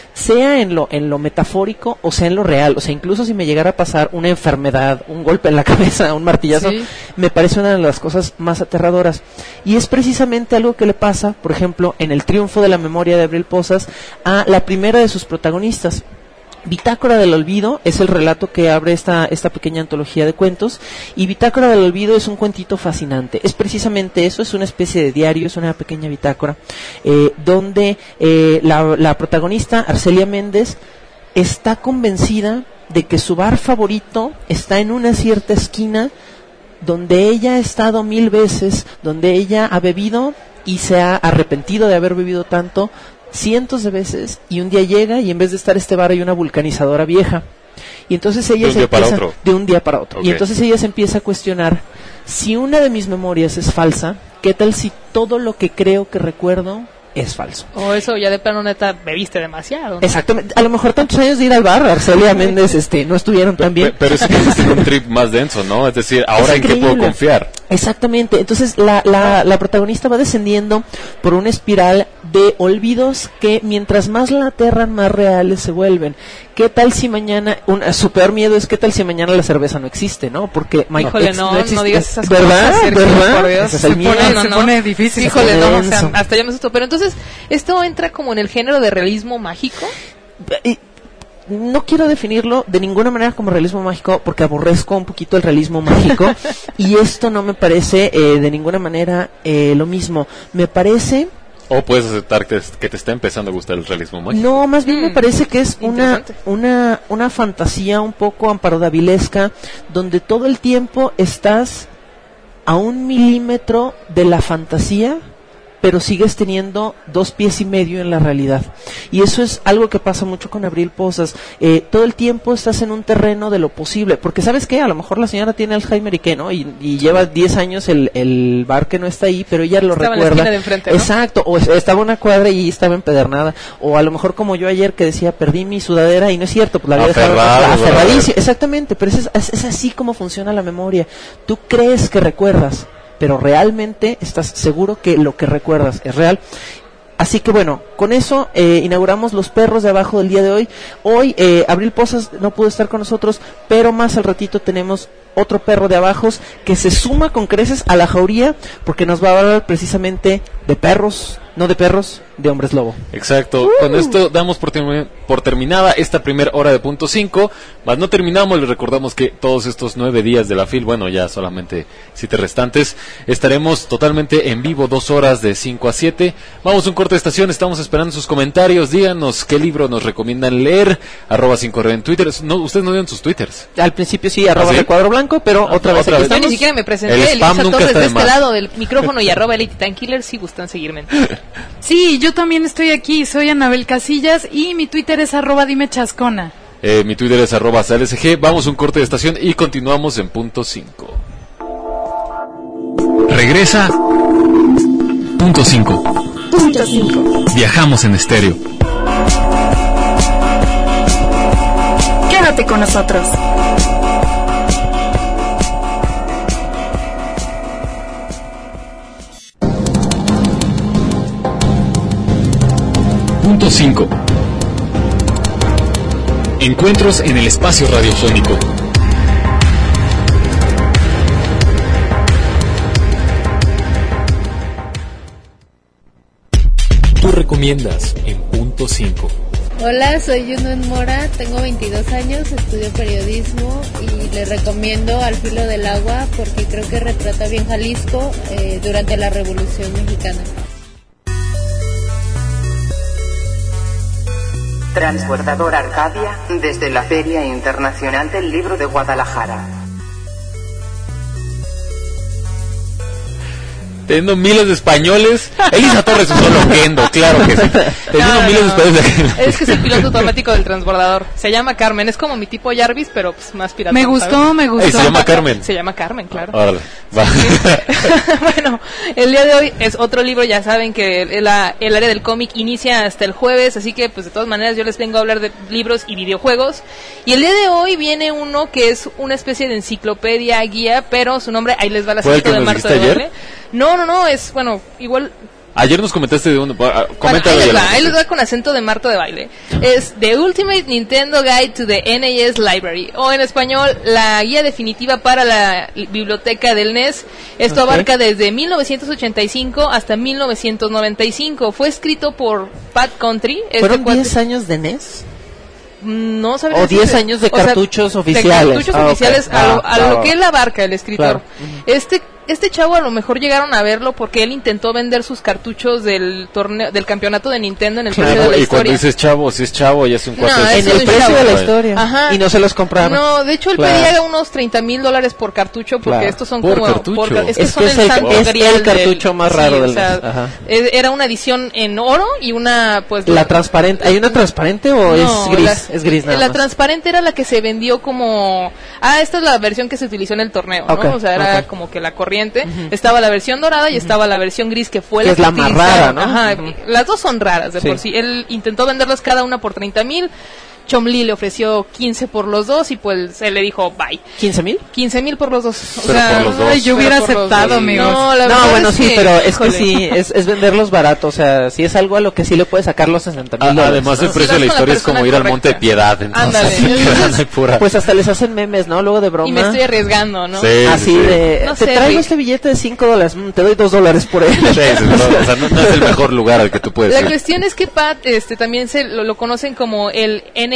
S6: sea en lo metafórico o sea en lo real. O sea, incluso si me llegara a pasar una enfermedad, un golpe en la cabeza, un martillazo, me parece una de las cosas más aterradoras. Y es precisamente algo que le pasa, por ejemplo, en El triunfo de la memoria de Abril Posas, a la primera de sus protagonistas. Bitácora del Olvido es el relato que abre esta pequeña antología de cuentos, y Bitácora del Olvido es un cuentito fascinante. Es precisamente eso, es una especie de diario, es una pequeña bitácora, donde la protagonista, Arcelia Méndez, está convencida de que su bar favorito está en una cierta esquina donde ella ha estado 1000 veces, donde ella ha bebido y se ha arrepentido de haber bebido tanto cientos de veces, y un día llega y en vez de estar este bar hay una vulcanizadora vieja, y entonces ella de un día para otro, y entonces ella se empieza a cuestionar: si una de mis memorias es falsa, ¿qué tal si todo lo que creo que recuerdo es falso?
S23: O eso ya de plano, neta, bebiste demasiado, ¿no?
S6: Exactamente, a lo mejor tantos años de ir al bar, Arcelia Méndez, no estuvieron tan bien.
S5: Pero eso es un trip más denso, ¿no? Es decir, ahora en qué puedo confiar.
S6: Exactamente, entonces la protagonista va descendiendo por una espiral de olvidos que mientras más la aterran, más reales se vuelven. ¿Qué tal si mañana, su peor miedo es qué tal si mañana la cerveza no existe, ¿no? Porque
S23: híjole, no digas esas
S6: ¿verdad?
S23: cosas, Sergio,
S6: ¿verdad?
S23: por Dios. Se pone difícil. Híjole, no, o sea, hasta ya me asustó. Pero entonces, ¿esto entra como en el género de realismo mágico?
S6: No quiero definirlo de ninguna manera como realismo mágico, porque aborrezco un poquito el realismo mágico, y esto no me parece de ninguna manera lo mismo. Me parece
S5: O puedes aceptar que te está empezando a gustar el realismo mágico.
S6: No, más bien me parece que es una fantasía un poco amparodavilesca, donde todo el tiempo estás a 1 milímetro de la fantasía, pero sigues teniendo 2 pies y medio en la realidad. Y eso es algo que pasa mucho con Abril Posas. Todo el tiempo estás en un terreno de lo posible, porque ¿sabes qué? A lo mejor la señora tiene Alzheimer y qué, ¿no? Y lleva 10 años el bar que no está ahí, pero ella lo
S23: estaba
S6: recuerda.
S23: En la esquina de enfrente, ¿no?
S6: Exacto, o estaba una cuadra y estaba empedernada, o a lo mejor como yo ayer que decía, perdí mi sudadera, y no es cierto, pues la había dejado aferradísima. Exactamente, pero es así como funciona la memoria. Tú crees que recuerdas, pero realmente estás seguro que lo que recuerdas es real. Así que bueno, con eso inauguramos Los Perros de Abajo del día de hoy. Hoy Abril Posas no pudo estar con nosotros, pero más al ratito tenemos otro perro de abajos que se suma con creces a la jauría, porque nos va a hablar precisamente de perros, no de perros, de hombres lobo.
S5: Exacto, con esto damos por terminada esta primera hora de punto 5, mas no terminamos, les recordamos que todos estos 9 días de la FIL, bueno, ya solamente 7 restantes, estaremos totalmente en vivo 2 horas de 5 a 7, vamos a un corte de estación, estamos esperando sus comentarios, díganos qué libro nos recomiendan leer, @5 en Twitter, no, ustedes no dieron sus twitters.
S6: Al principio sí, @recuadro blanco, pero otra vez aquí estamos.
S23: Yo ni siquiera me presenté, Elisa Torres de este lado del micrófono y @EliteTimeKiller si gustan seguirme.
S24: Sí, yo también estoy aquí, soy Anabel Casillas y mi Twitter es @dimechascona.
S5: Mi Twitter es @salsg. Vamos a un corte de estación y continuamos en punto 5.
S1: Regresa punto 5.
S2: Punto 5.
S1: Viajamos en estéreo.
S2: Quédate con nosotros.
S1: Punto 5. Encuentros en el espacio radiofónico. Tú recomiendas en punto 5.
S8: Hola, soy Yunuen Mora, tengo 22 años, estudio periodismo y le recomiendo Al filo del agua porque creo que retrata bien Jalisco durante la Revolución Mexicana.
S9: Transbordador Arcadia desde la Feria Internacional del Libro de Guadalajara.
S5: Teniendo miles de españoles, Elisa Torres usó Loquendo, claro que sí. Teniendo miles de españoles.
S23: Es que es el piloto automático del transbordador. Se llama Carmen, es como mi tipo Jarvis, pero pues más pirata.
S24: Me gustó.
S5: Se llama Carmen.
S23: Se llama Carmen, claro.
S5: Órale, va.
S23: Bueno, el día de hoy es otro libro, ya saben que el área del cómic inicia hasta el jueves, así que pues de todas maneras yo les vengo a hablar de libros y videojuegos. Y el día de hoy viene uno que es una especie de enciclopedia, guía, pero su nombre, ahí les va la cita de Marta de Baile. No, es, bueno, igual...
S5: Ayer nos comentaste de uno, coméntalo.
S23: Ahí les va con acento de Marta de Baile. Es The Ultimate Nintendo Guide to the NES Library, o en español, la guía definitiva para la biblioteca del NES. Esto abarca desde 1985 hasta 1995. Fue escrito por Pat Country.
S6: ¿Fueron 10 años de NES?
S23: No sabría
S6: o 10 años de cartuchos oficiales.
S23: De cartuchos oficiales, a lo que él abarca, el escritor. Claro. Este chavo a lo mejor llegaron a verlo porque él intentó vender sus cartuchos del torneo, del campeonato de Nintendo en el precio de la historia.
S5: Y cuando dices chavo, si es chavo y es un cuate.
S6: En el precio de la historia. Ajá. Y no se los compraron.
S23: No, de hecho él pedía unos $30,000 por cartucho porque estos son como
S5: es
S23: que son
S6: el cartucho más raro del NES.
S23: Era una edición en oro y una pues
S6: la transparente. ¿Hay una transparente o es gris? Es gris nada más.
S23: La transparente era la que se vendió como esta es la versión que se utilizó en el torneo, ¿no? O sea, era como que la corriente. Estaba la versión dorada y estaba la versión gris que fue
S6: la que es la más rara, ¿no?
S23: Ajá, las dos son raras de por sí. Él intentó venderlas cada una por $30,000. Chomli le ofreció 15 por los dos y pues él le dijo bye.
S6: ¿15,000?
S23: 15,000 por los dos.
S5: Pero por los dos.
S24: Yo hubiera aceptado, amigos.
S23: No,
S6: bueno, sí, pero es que sí, es venderlos baratos. O sea, si es algo a lo que sí le puedes sacar los $60,000.
S5: Además, el precio de la historia es como ir al Monte de Piedad. Entonces,
S6: pues hasta les hacen memes, ¿no? Luego de broma.
S23: Y me estoy arriesgando, ¿no?
S5: Sí,
S6: así de, te traigo este billete de $5, te doy $2 por él.
S5: O sea, no es el mejor lugar al que tú puedes ir.
S23: La cuestión es que Pat también lo conocen como el NES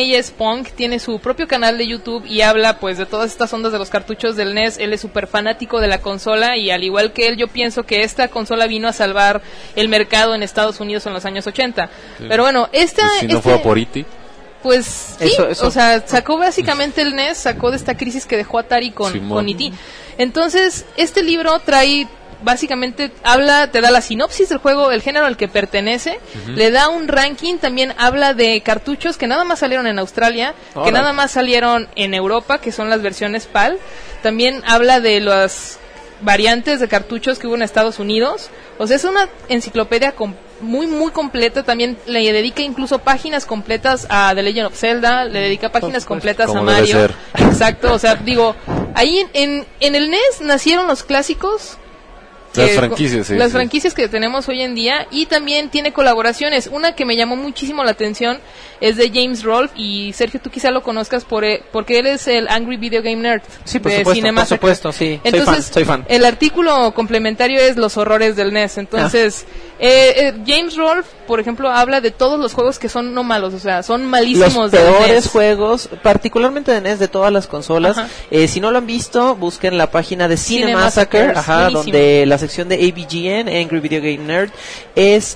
S23: AS Punk tiene su propio canal de YouTube y habla pues de todas estas ondas de los cartuchos del NES. Él es súper fanático de la consola y al igual que él yo pienso que esta consola vino a salvar el mercado en Estados Unidos en los años 80. Sí. Pero bueno,
S5: si no fuera por E.T.,
S23: pues sí, eso. O sea, sacó básicamente el NES, sacó de esta crisis que dejó Atari con E.T. Entonces, este libro trae, básicamente, te da la sinopsis del juego, el género al que pertenece, le da un ranking, también habla de cartuchos que nada más salieron en Australia, que nada más salieron en Europa, que son las versiones PAL, también habla de las variantes de cartuchos que hubo en Estados Unidos, o sea, es una enciclopedia muy muy completa, también le dedica incluso páginas completas a The Legend of Zelda, le dedica páginas completas a Mario. Exacto, o sea, digo, ahí en el NES nacieron los clásicos,
S5: las franquicias, sí,
S23: las franquicias que tenemos hoy en día, y también tiene colaboraciones. Una que me llamó muchísimo la atención es de James Rolfe, y Sergio, tú quizá lo conozcas porque él es el Angry Video Game Nerd.
S6: Sí, por supuesto, sí.
S23: Entonces,
S6: soy fan.
S23: El artículo complementario es los horrores del NES. Entonces, James Rolfe, por ejemplo, habla de todos los juegos que son no malos, o sea, son malísimos.
S6: Los peores juegos, particularmente de NES, de todas las consolas. Si no lo han visto, busquen la página de Cinemassacre, donde la sección de AVGN, Angry Video Game Nerd, es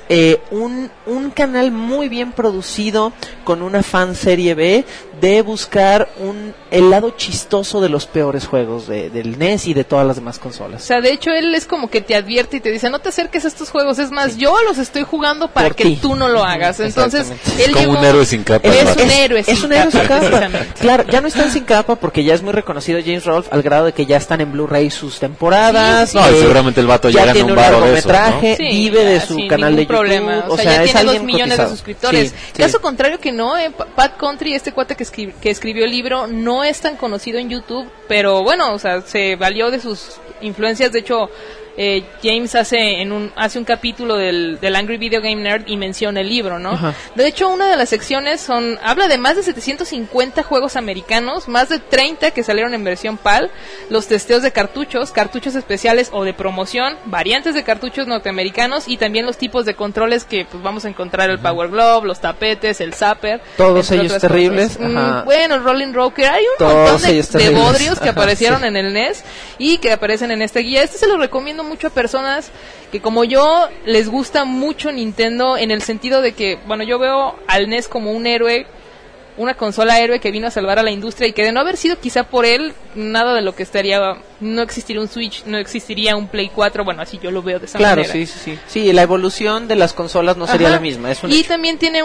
S6: un canal muy bien producido, con una fan serie B, de buscar el lado chistoso de los peores juegos del NES y de todas las demás consolas.
S23: O sea, de hecho, él es como que te advierte y te dice, no te acerques a estos juegos, es más, yo los estoy jugando para que tú no lo hagas. Entonces, él
S5: como un héroe sin capa.
S23: Es un héroe sin capa.
S6: Claro, ya no están sin capa porque ya es muy reconocido James Rolfe, al grado de que ya están en Blu-ray sus temporadas.
S5: Sí. No, seguramente el vato ya gana un varo de eso, ¿no?
S6: Vive de su canal de YouTube.
S23: Problema. O sea, ya tiene 2 millones de suscriptores. Caso contrario que no, Pat Country, este cuate que escribió el libro, no es tan conocido en YouTube, pero bueno, o sea, se valió de sus influencias. De hecho, James hace un capítulo del Angry Video Game Nerd y menciona el libro, ¿no? De hecho, una de las secciones habla de más de 750 juegos americanos, más de 30 que salieron en versión PAL, los testeos de cartuchos especiales o de promoción, variantes de cartuchos norteamericanos y también los tipos de controles que pues vamos a encontrar: el Power Glove, los tapetes, el Zapper.
S6: Todos ellos terribles.
S23: Bueno, el Rolling Rocker, hay un montón de bodrios que aparecieron en el NES y que aparecen en esta guía. Este se lo recomiendo mucho a personas que, como yo, les gusta mucho Nintendo, en el sentido de que, bueno, yo veo al NES como un héroe, una consola héroe que vino a salvar a la industria, y que de no haber sido quizá por él, nada de lo que no existiría un Switch, no existiría un Play 4, bueno, así yo lo veo de esa manera.
S6: Claro, sí, la evolución de las consolas no sería la misma.
S23: Y también tiene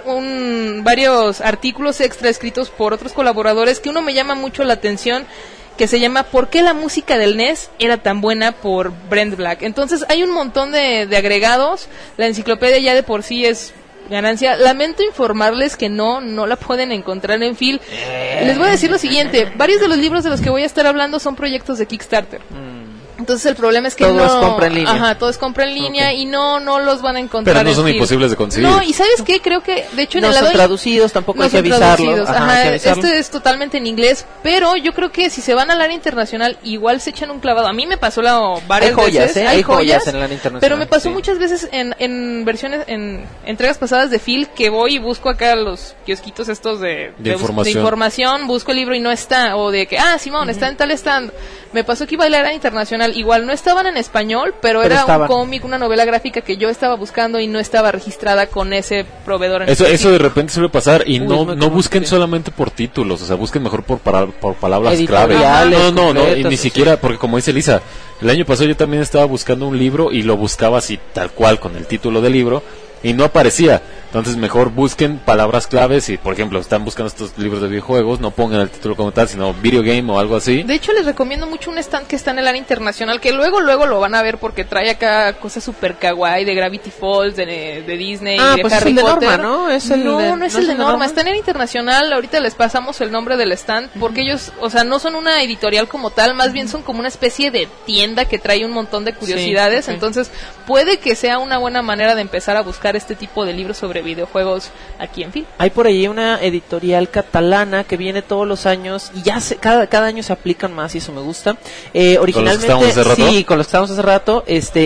S23: varios artículos extra escritos por otros colaboradores que uno me llama mucho la atención, que se llama ¿Por qué la música del NES era tan buena?, por Brent Black. Entonces hay un montón de agregados. La enciclopedia ya de por sí es ganancia. Lamento informarles que no la pueden encontrar en Phil. Les voy a decir lo siguiente: varios de los libros de los que voy a estar hablando son proyectos de Kickstarter. Entonces el problema es que todo es compra en línea. Todo es compra en línea, y no los van a encontrar.
S5: Pero no son imposibles de conseguir.
S23: No, y ¿sabes qué? Creo que, de hecho, en
S6: el
S23: lado
S6: son traducidos, tampoco hay que avisarlo.
S23: Este es totalmente en inglés, pero yo creo que si se van al área internacional, igual se echan un clavado. A mí me pasó varias veces.
S6: Hay joyas en el área internacional.
S23: Pero me pasó muchas veces en versiones, en entregas pasadas de Phil, que voy y busco acá los kiosquitos estos de información, busco el libro y no está, o de que, Simón, está en tal stand. Me pasó que iba a la área internacional, igual no estaban en español, pero era un cómic, una novela gráfica que yo estaba buscando y no estaba registrada con ese proveedor.
S5: Eso de repente suele pasar, y no busquen solamente por títulos, o sea, busquen mejor por palabras clave. No, y ni siquiera, porque como dice Lisa, el año pasado yo también estaba buscando un libro y lo buscaba así tal cual con el título del libro y no aparecía. Entonces mejor busquen palabras claves, y por ejemplo están buscando estos libros de videojuegos, no pongan el título como tal, sino video game o algo así.
S23: De hecho, les recomiendo mucho un stand que está en el área internacional, que luego lo van a ver porque trae acá cosas super kawaii de Gravity Falls, de Disney, de
S6: pues
S23: Harry Potter.
S6: Norma, ¿no?
S23: No es el de Norma, está en el internacional. Ahorita les pasamos el nombre del stand, porque ellos, o sea, no son una editorial como tal, más bien son como una especie de tienda que trae un montón de curiosidades. Entonces puede que sea una buena manera de empezar a buscar este tipo de libros sobre videojuegos aquí en Phil.
S6: Hay por ahí una editorial catalana que viene todos los años, y ya cada año se aplican más, y eso me gusta. Originalmente,
S5: ¿Con los que estábamos hace rato?
S6: Sí, con los que estábamos hace rato,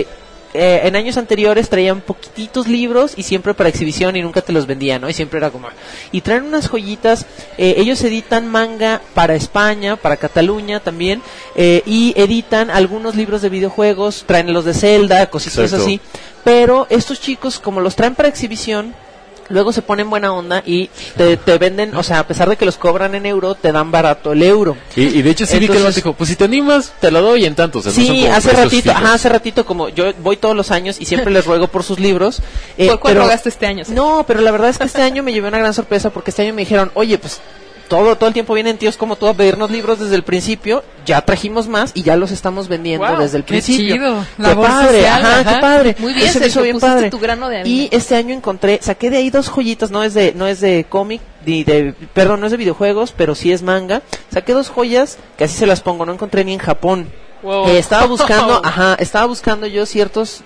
S6: en años anteriores traían poquititos libros y siempre para exhibición y nunca te los vendían, ¿no? Y siempre era como... Y traen unas joyitas, ellos editan manga para España, para Cataluña también, y editan algunos libros de videojuegos, traen los de Zelda, cositas
S5: Exacto.
S6: así, pero estos chicos, como los traen para exhibición, luego se ponen buena onda y te venden, o sea, a pesar de que los cobran en euro, te dan barato el euro.
S5: Y de hecho sí vi que el vato dijo, pues si te animas, te lo doy en tanto. O sea, no son
S6: Sí,
S5: como
S6: hace
S5: precios
S6: ratito,
S5: fijos.
S6: hace ratito, como yo voy todos los años y siempre les ruego por sus libros.
S23: ¿Por cuál rogaste este año?
S6: No, pero la verdad es que este año me llevé una gran sorpresa porque este año me dijeron, oye, pues todo el tiempo vienen tíos como tú a pedirnos libros desde el principio, ya trajimos más y ya los estamos vendiendo
S23: Wow,
S6: desde el
S23: qué
S6: principio.
S23: chido,
S6: Qué
S23: labor
S6: padre,
S23: social,
S6: ajá,
S23: ajá.
S6: qué padre.
S23: Muy bien,
S6: Eso me hizo
S23: Sergio,
S6: bien
S23: pusiste
S6: padre.
S23: tu grano de arena.
S6: Y este año saqué de ahí 2 joyitas, no es de cómic, no es de videojuegos, pero sí es manga. Saqué 2 joyas que así se las pongo, no encontré ni en Japón.
S23: Wow.
S6: Estaba buscando yo ciertos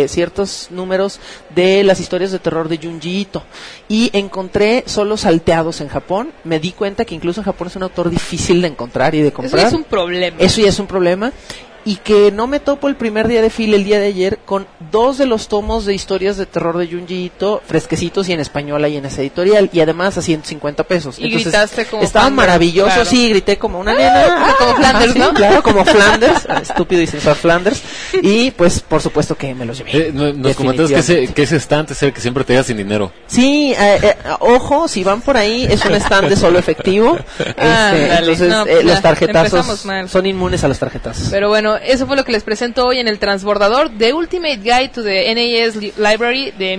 S6: números de las historias de terror de Junji Ito y encontré solo salteados en Japón. Me di cuenta que incluso en Japón es un autor difícil de encontrar y de comprar.
S23: Eso ya es un problema.
S6: Eso ya es un problema. Y que no me topo el primer día de fila, el día de ayer, con 2 de los tomos de historias de terror de Junji Ito, fresquecitos y en español ahí en esa editorial, y además a 150 pesos.
S23: Y gritaste como
S6: estaba
S23: Flanders,
S6: maravilloso,
S23: claro.
S6: sí, grité como una nena.
S23: Como Flanders,
S6: sí,
S23: ¿no?
S6: Claro, como Flanders, estúpido y sensual Flanders. Y pues, por supuesto que me los llevé.
S5: Nos comentas que ese estante es el que siempre te deja sin dinero.
S6: Sí, ojo, si van por ahí, es un stand de solo efectivo. Entonces,
S23: No, pues
S6: los
S23: ya,
S6: tarjetazos
S23: empezamos mal.
S6: son inmunes a los tarjetazos.
S23: Pero bueno, eso fue lo que les presento hoy en el transbordador The Ultimate Guide to the NES Library de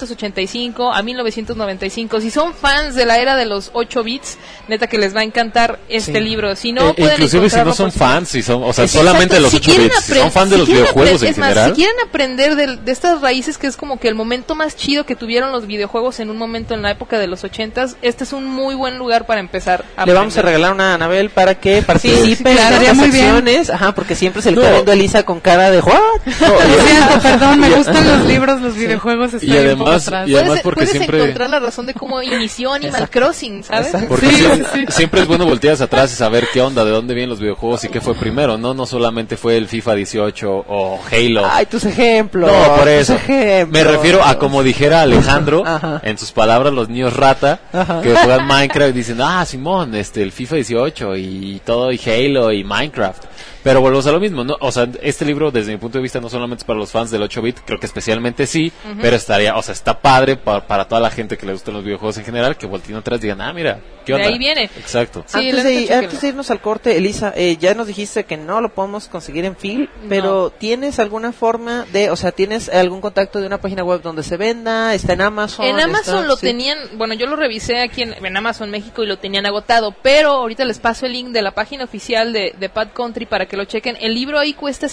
S23: 1985 a 1995. Si son fans de la era de los 8 bits, neta que les va a encantar este libro. Si no, pueden
S5: inclusive si no
S23: encontrarlo
S5: son
S23: por-
S5: fans, si son, o sea,
S23: Sí,
S5: solamente
S23: exacto.
S5: los
S23: Si
S5: 8
S23: quieren
S5: bits, si
S23: apren-
S5: son fans de
S23: si
S5: los
S23: quieren
S5: videojuegos en
S23: es más,
S5: general.
S23: si quieren aprender de estas raíces que es como que el momento más chido que tuvieron los videojuegos en un momento en la época de los 80s, este es un muy buen lugar para empezar a
S6: Le vamos a
S23: aprender.
S6: regalar una a Anabel para que participe
S23: claro.
S6: en
S23: Estaría
S6: estas
S23: muy bien.
S6: secciones. Ajá, porque siempre se le está viendo a Elisa con cara de ¿what?
S24: Lo siento, perdón, me gustan los libros, los videojuegos, estoy
S5: Y
S24: un poco
S5: además-
S24: atrás.
S5: y además porque
S23: puedes
S5: siempre-
S23: encontrar la razón de cómo inició Animal Crossing, ¿sabes?
S5: Porque siempre es bueno voltear hacia atrás y saber qué onda, de dónde vienen los videojuegos y qué fue primero, ¿no? No solamente fue el FIFA 18 o Halo.
S6: Ay, tus ejemplos.
S5: No, por
S6: tus
S5: eso.
S6: ejemplos.
S5: Me refiero a como dijera Alejandro,
S6: Ajá.
S5: en sus palabras, los niños rata,
S6: Ajá.
S5: que juegan Minecraft y dicen, Simón, el FIFA 18 y todo, y Halo y Minecraft. Pero volvemos a lo mismo, ¿no? O sea, este libro, desde mi punto de vista, no solamente es para los fans del 8-bit, creo que especialmente sí,
S23: Ujú.
S5: pero está padre para toda la gente que le gustan los videojuegos en general, que volteen atrás y digan, mira, ¿qué
S23: De
S5: onda?
S23: ahí viene.
S5: Exacto.
S23: Sí,
S6: antes,
S23: la neta, chéquenlo.
S6: antes de irnos al corte, Elisa, ya nos dijiste que no lo podemos conseguir en Phil, pero ¿tienes alguna forma ¿tienes algún contacto de una página web donde se venda? ¿Está en Amazon?
S23: En Amazon
S6: ¿Está?
S23: lo
S6: Sí.
S23: tenían, bueno, yo lo revisé aquí en Amazon México y lo tenían agotado, pero ahorita les paso el link de la página oficial de Pat Country para que lo chequen. El libro ahí cuesta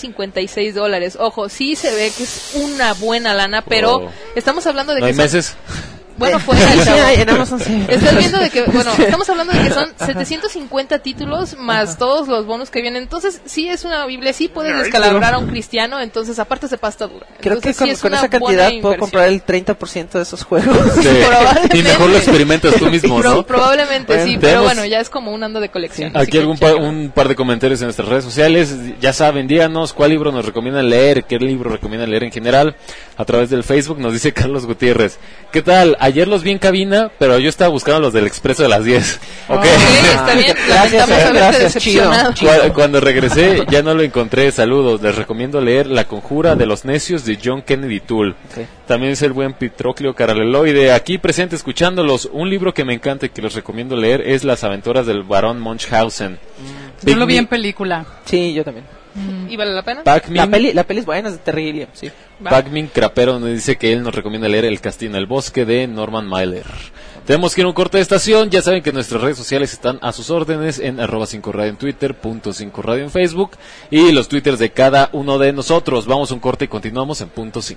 S23: $56. Ojo, sí se ve que es una buena lana, pero
S5: Wow.
S23: estamos hablando de
S5: ¿No
S23: que
S5: hay
S23: son-
S5: meses?
S23: Bueno, fue
S6: Sí, hay en Amazon, sí.
S23: Estás viendo de que, bueno, estamos hablando de que son 750 títulos más todos los bonos que vienen. Entonces, sí es una Biblia, sí puedes descalabrar a un cristiano, entonces aparte se pasta dura.
S6: Creo que
S23: Entonces, sí es
S6: con
S23: una
S6: esa
S23: buena
S6: cantidad puedo
S23: inversión.
S6: comprar el 30% de esos juegos.
S5: Sí. Y mejor lo experimentas tú mismo, ¿no?
S23: Probablemente sí,
S5: Bueno,
S23: pero
S5: tenemos-
S23: bueno, ya es como un ando de colección.
S5: Aquí un par de comentarios en nuestras redes sociales. Ya saben, díganos cuál libro nos recomiendan leer, qué libro recomiendan leer en general. A través del Facebook nos dice Carlos Gutiérrez. ¿Qué tal? Ayer los vi en cabina, pero yo estaba buscando los del Expreso de las 10. ¿Ok?
S23: Está bien, lamentamos haberte decepcionado.
S5: Cuando regresé ya no lo encontré. Saludos. Les recomiendo leer La Conjura de los Necios de John Kennedy Toole.
S6: Okay.
S5: También es el buen Patroclio Caraleloide. Aquí presente escuchándolos. Un libro que me encanta y que les recomiendo leer es Las Aventuras del Barón Munchausen.
S24: Yo lo vi en película.
S6: Sí, yo también.
S23: ¿Y vale la pena?
S5: Pac-Man.
S6: La peli es buena, es de Terry Gilliam, sí.
S5: Pac-Man Crapero nos dice que él nos recomienda leer El Castillo en el Bosque de Norman Mailer. Tenemos que ir a un corte de estación. Ya saben que nuestras redes sociales están a sus órdenes en @5radio en Twitter, .5radio en Facebook y los twitters de cada uno de nosotros. Vamos a un corte y continuamos en .5.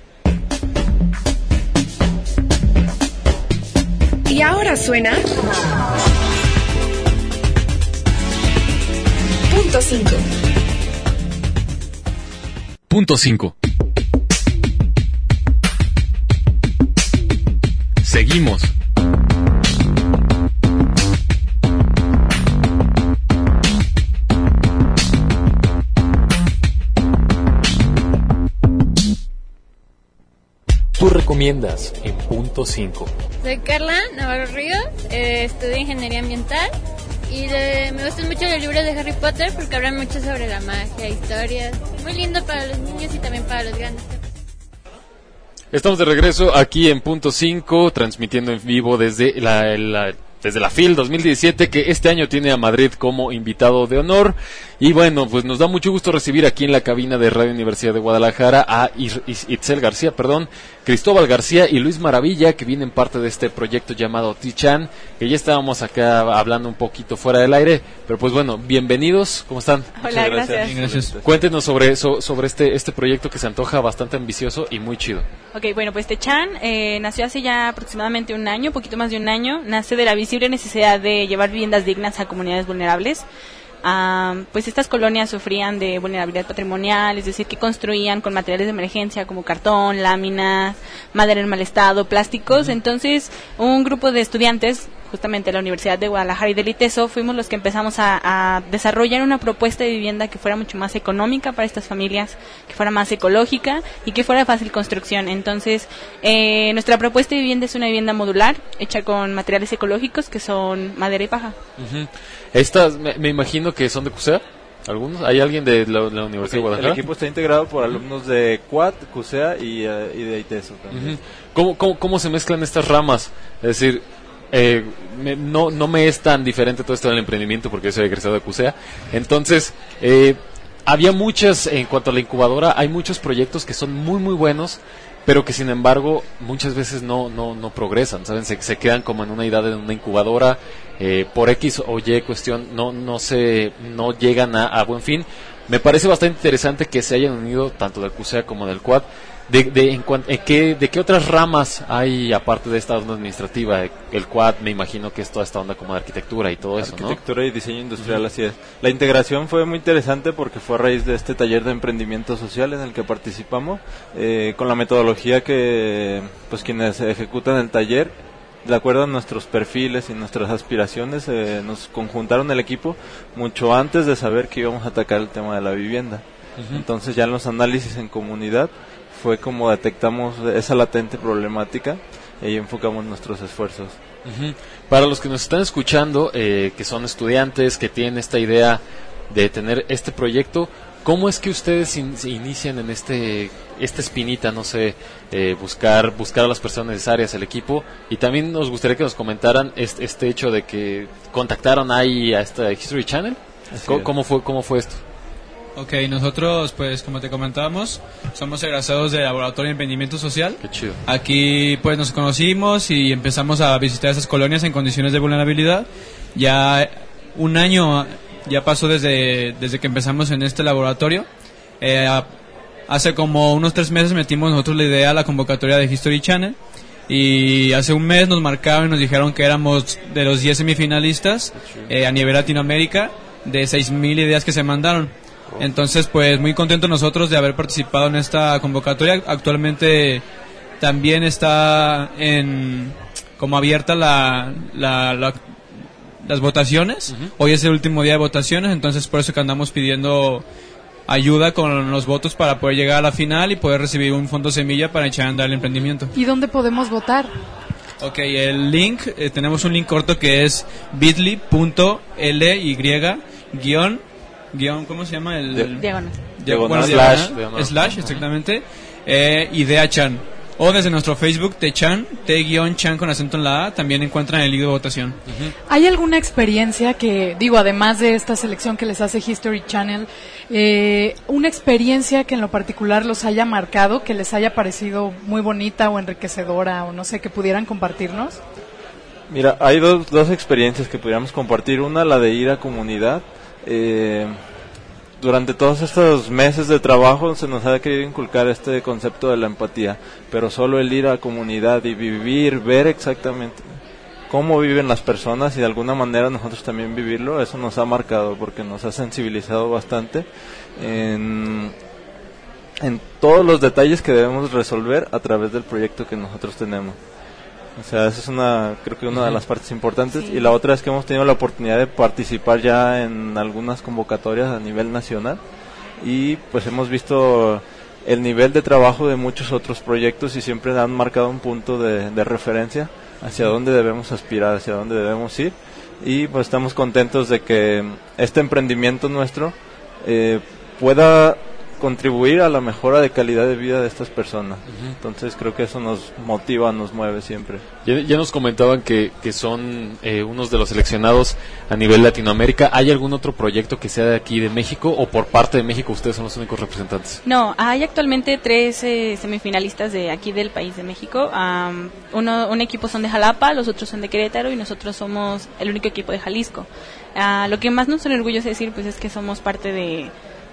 S2: Y ahora suena .5.
S1: .5. Seguimos.
S5: recomiendas en Punto 5?
S10: Soy Carla Navarro Ríos, estudio Ingeniería Ambiental y me gustan mucho los libros de Harry Potter porque hablan mucho sobre la magia, historias. Muy lindo para los niños y también para los grandes.
S5: Estamos de regreso aquí en Punto 5, transmitiendo en vivo desde desde la FIL 2017, que este año tiene a Madrid como invitado de honor. Y bueno, pues nos da mucho gusto recibir aquí en la cabina de Radio Universidad de Guadalajara a Itzel García, Cristóbal García y Luis Maravilla, que vienen parte de este proyecto llamado Tichan, que ya estábamos acá hablando un poquito fuera del aire, pero pues bueno, bienvenidos, ¿cómo están?
S12: Hola, gracias.
S5: Gracias. Cuéntenos sobre este proyecto que se antoja bastante ambicioso y muy chido.
S12: Ok, bueno, pues Tichan nació hace ya aproximadamente un año, poquito más de un año, nace de la visible necesidad de llevar viviendas dignas a comunidades vulnerables. Pues estas colonias sufrían de vulnerabilidad patrimonial, es decir, que construían con materiales de emergencia como cartón, láminas, madera en mal estado, plásticos. Entonces, un grupo de estudiantes, justamente de la Universidad de Guadalajara y del ITESO, fuimos los que empezamos a desarrollar una propuesta de vivienda que fuera mucho más económica para estas familias, que fuera más ecológica y que fuera de fácil construcción. Entonces, nuestra propuesta de vivienda es una vivienda modular, hecha con materiales ecológicos que son madera y paja.
S5: Uh-huh. Estas, me imagino que son de CUSEA, algunos. ¿Hay alguien de la Universidad de Guadalajara?
S13: El equipo está integrado por alumnos de CUAT, CUSEA y de ITESO también.
S5: Uh-huh. ¿Cómo se mezclan estas ramas? Es decir, no me es tan diferente todo esto del emprendimiento porque yo soy egresado de CUSEA. Entonces, había muchas, en cuanto a la incubadora, hay muchos proyectos que son muy muy buenos, pero que sin embargo muchas veces no progresan, ¿saben? Se quedan como en una idea de una incubadora, por X o Y cuestión no llegan a buen fin. Me parece bastante interesante que se hayan unido tanto del CUSEA como del CUAD. ¿De qué otras ramas hay aparte de esta onda administrativa? El CUAD, me imagino que es toda esta onda como de arquitectura y todo eso, ¿no?
S13: Arquitectura y diseño industrial, así es. La integración fue muy interesante porque fue a raíz de este taller de emprendimiento social en el que participamos, con la metodología que pues quienes ejecutan el taller, de acuerdo a nuestros perfiles y nuestras aspiraciones, nos conjuntaron el equipo mucho antes de saber que íbamos a atacar el tema de la vivienda. Uh-huh. Entonces ya en los análisis en comunidad fue como detectamos esa latente problemática y enfocamos nuestros esfuerzos.
S5: Uh-huh. Para los que nos están escuchando, que son estudiantes, que tienen esta idea de tener este proyecto, ¿cómo es que ustedes se inician en esta espinita, no sé, buscar a las personas necesarias, el equipo? Y también nos gustaría que nos comentaran este hecho de que contactaron ahí a esta History Channel. ¿Cómo fue esto?
S14: Ok, nosotros, pues, como te comentábamos, somos egresados del Laboratorio de Emprendimiento Social.
S5: Qué chido.
S14: Aquí, pues, nos conocimos y empezamos a visitar esas colonias en condiciones de vulnerabilidad. Ya un año ya pasó desde que empezamos en este laboratorio. Hace como unos 3 meses metimos nosotros la idea a la convocatoria de History Channel. Y hace un mes nos marcaron y nos dijeron que éramos de los 10 semifinalistas a nivel Latinoamérica de 6,000 ideas que se mandaron. Entonces, pues muy contentos nosotros de haber participado en esta convocatoria. Actualmente también está como abierta las votaciones. Uh-huh. Hoy es el último día de votaciones, entonces por eso que andamos pidiendo ayuda con los votos para poder llegar a la final y poder recibir un fondo semilla para echar a andar el emprendimiento.
S24: ¿Y dónde podemos votar?
S14: Ok, el link, tenemos un link corto que es bit.ly ¿cómo se llama?
S12: Diagonal.
S14: Slash, exactamente. Idea Chan. O desde nuestro Facebook, T-Chan, T-Chan con acento en la A, también encuentran el link de votación.
S24: Uh-huh. ¿Hay alguna experiencia que, además de esta selección que les hace History Channel, una experiencia que en lo particular los haya marcado, que les haya parecido muy bonita o enriquecedora, o no sé, que pudieran compartirnos?
S13: Mira, hay dos experiencias que pudiéramos compartir. Una, la de ir a comunidad. Durante todos estos meses de trabajo se nos ha querido inculcar este concepto de la empatía, pero solo el ir a comunidad y ver exactamente cómo viven las personas y de alguna manera nosotros también vivirlo, eso nos ha marcado porque nos ha sensibilizado bastante en todos los detalles que debemos resolver a través del proyecto que nosotros tenemos. O sea, esa es creo que una de las partes importantes. Sí. Y la otra es que hemos tenido la oportunidad de participar ya en algunas convocatorias a nivel nacional y pues hemos visto el nivel de trabajo de muchos otros proyectos y siempre han marcado un punto de referencia hacia dónde debemos aspirar, hacia dónde debemos ir, y pues estamos contentos de que este emprendimiento nuestro pueda contribuir a la mejora de calidad de vida de estas personas. Entonces creo que eso nos motiva, nos mueve siempre.
S5: Ya nos comentaban que son unos de los seleccionados a nivel Latinoamérica. ¿Hay algún otro proyecto que sea de aquí de México o por parte de México ustedes son los únicos representantes?
S12: No, hay actualmente 3 semifinalistas de aquí del país de México. Un equipo son de Jalapa, los otros son de Querétaro y nosotros somos el único equipo de Jalisco. Lo que más nos enorgullece decir pues es que somos parte de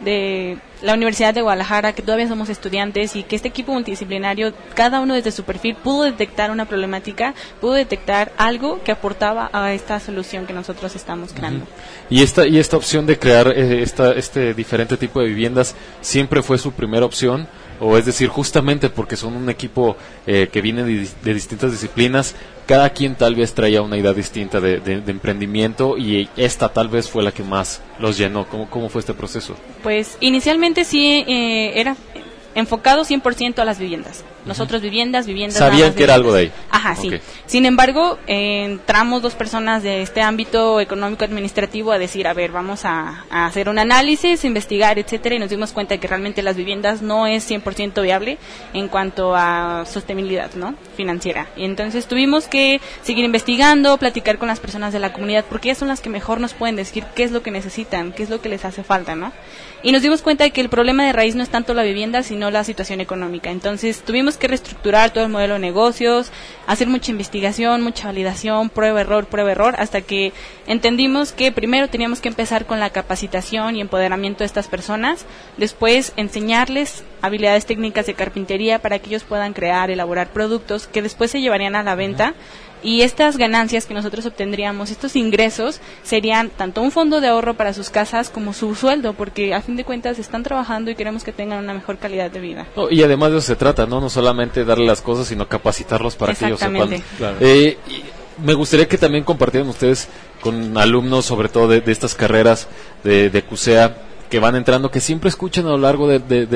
S12: la Universidad de Guadalajara, que todavía somos estudiantes y que este equipo multidisciplinario, cada uno desde su perfil pudo detectar una problemática, pudo detectar algo que aportaba a esta solución que nosotros estamos creando.
S5: Y esta opción de crear este diferente tipo de viviendas siempre fue su primera opción, o es decir, justamente porque son un equipo que viene de distintas disciplinas, cada quien tal vez traía una idea distinta de emprendimiento y esta tal vez fue la que más los llenó. ¿Cómo fue este proceso?
S12: Pues inicialmente sí era enfocado 100% a las viviendas. Nosotros viviendas.
S5: ¿Sabían que era algo de ahí?
S12: Ajá, sí. Sin embargo, entramos 2 personas de este ámbito económico-administrativo a decir, a ver, vamos a hacer un análisis, investigar, etcétera, y nos dimos cuenta de que realmente las viviendas no es 100% viable en cuanto a sostenibilidad, ¿no? Financiera. Y entonces tuvimos que seguir investigando, platicar con las personas de la comunidad, porque ellas son las que mejor nos pueden decir qué es lo que necesitan, qué es lo que les hace falta, ¿no? Y nos dimos cuenta de que el problema de raíz no es tanto la vivienda, sino la situación económica. Entonces tuvimos que reestructurar todo el modelo de negocios, hacer mucha investigación, mucha validación, prueba, error, hasta que entendimos que primero teníamos que empezar con la capacitación y empoderamiento de estas personas, después enseñarles habilidades técnicas de carpintería para que ellos puedan crear, elaborar productos que después se llevarían a la venta. Y estas ganancias que nosotros obtendríamos, estos ingresos, serían tanto un fondo de ahorro para sus casas como su sueldo, porque a fin de cuentas están trabajando y queremos que tengan una mejor calidad de vida.
S5: Y además de eso se trata, no solamente darle las cosas, sino capacitarlos para que ellos sepan.
S12: Claro.
S5: Me gustaría que también compartieran ustedes con alumnos, sobre todo de estas carreras de CUSEA, que van entrando, que siempre escuchan a lo largo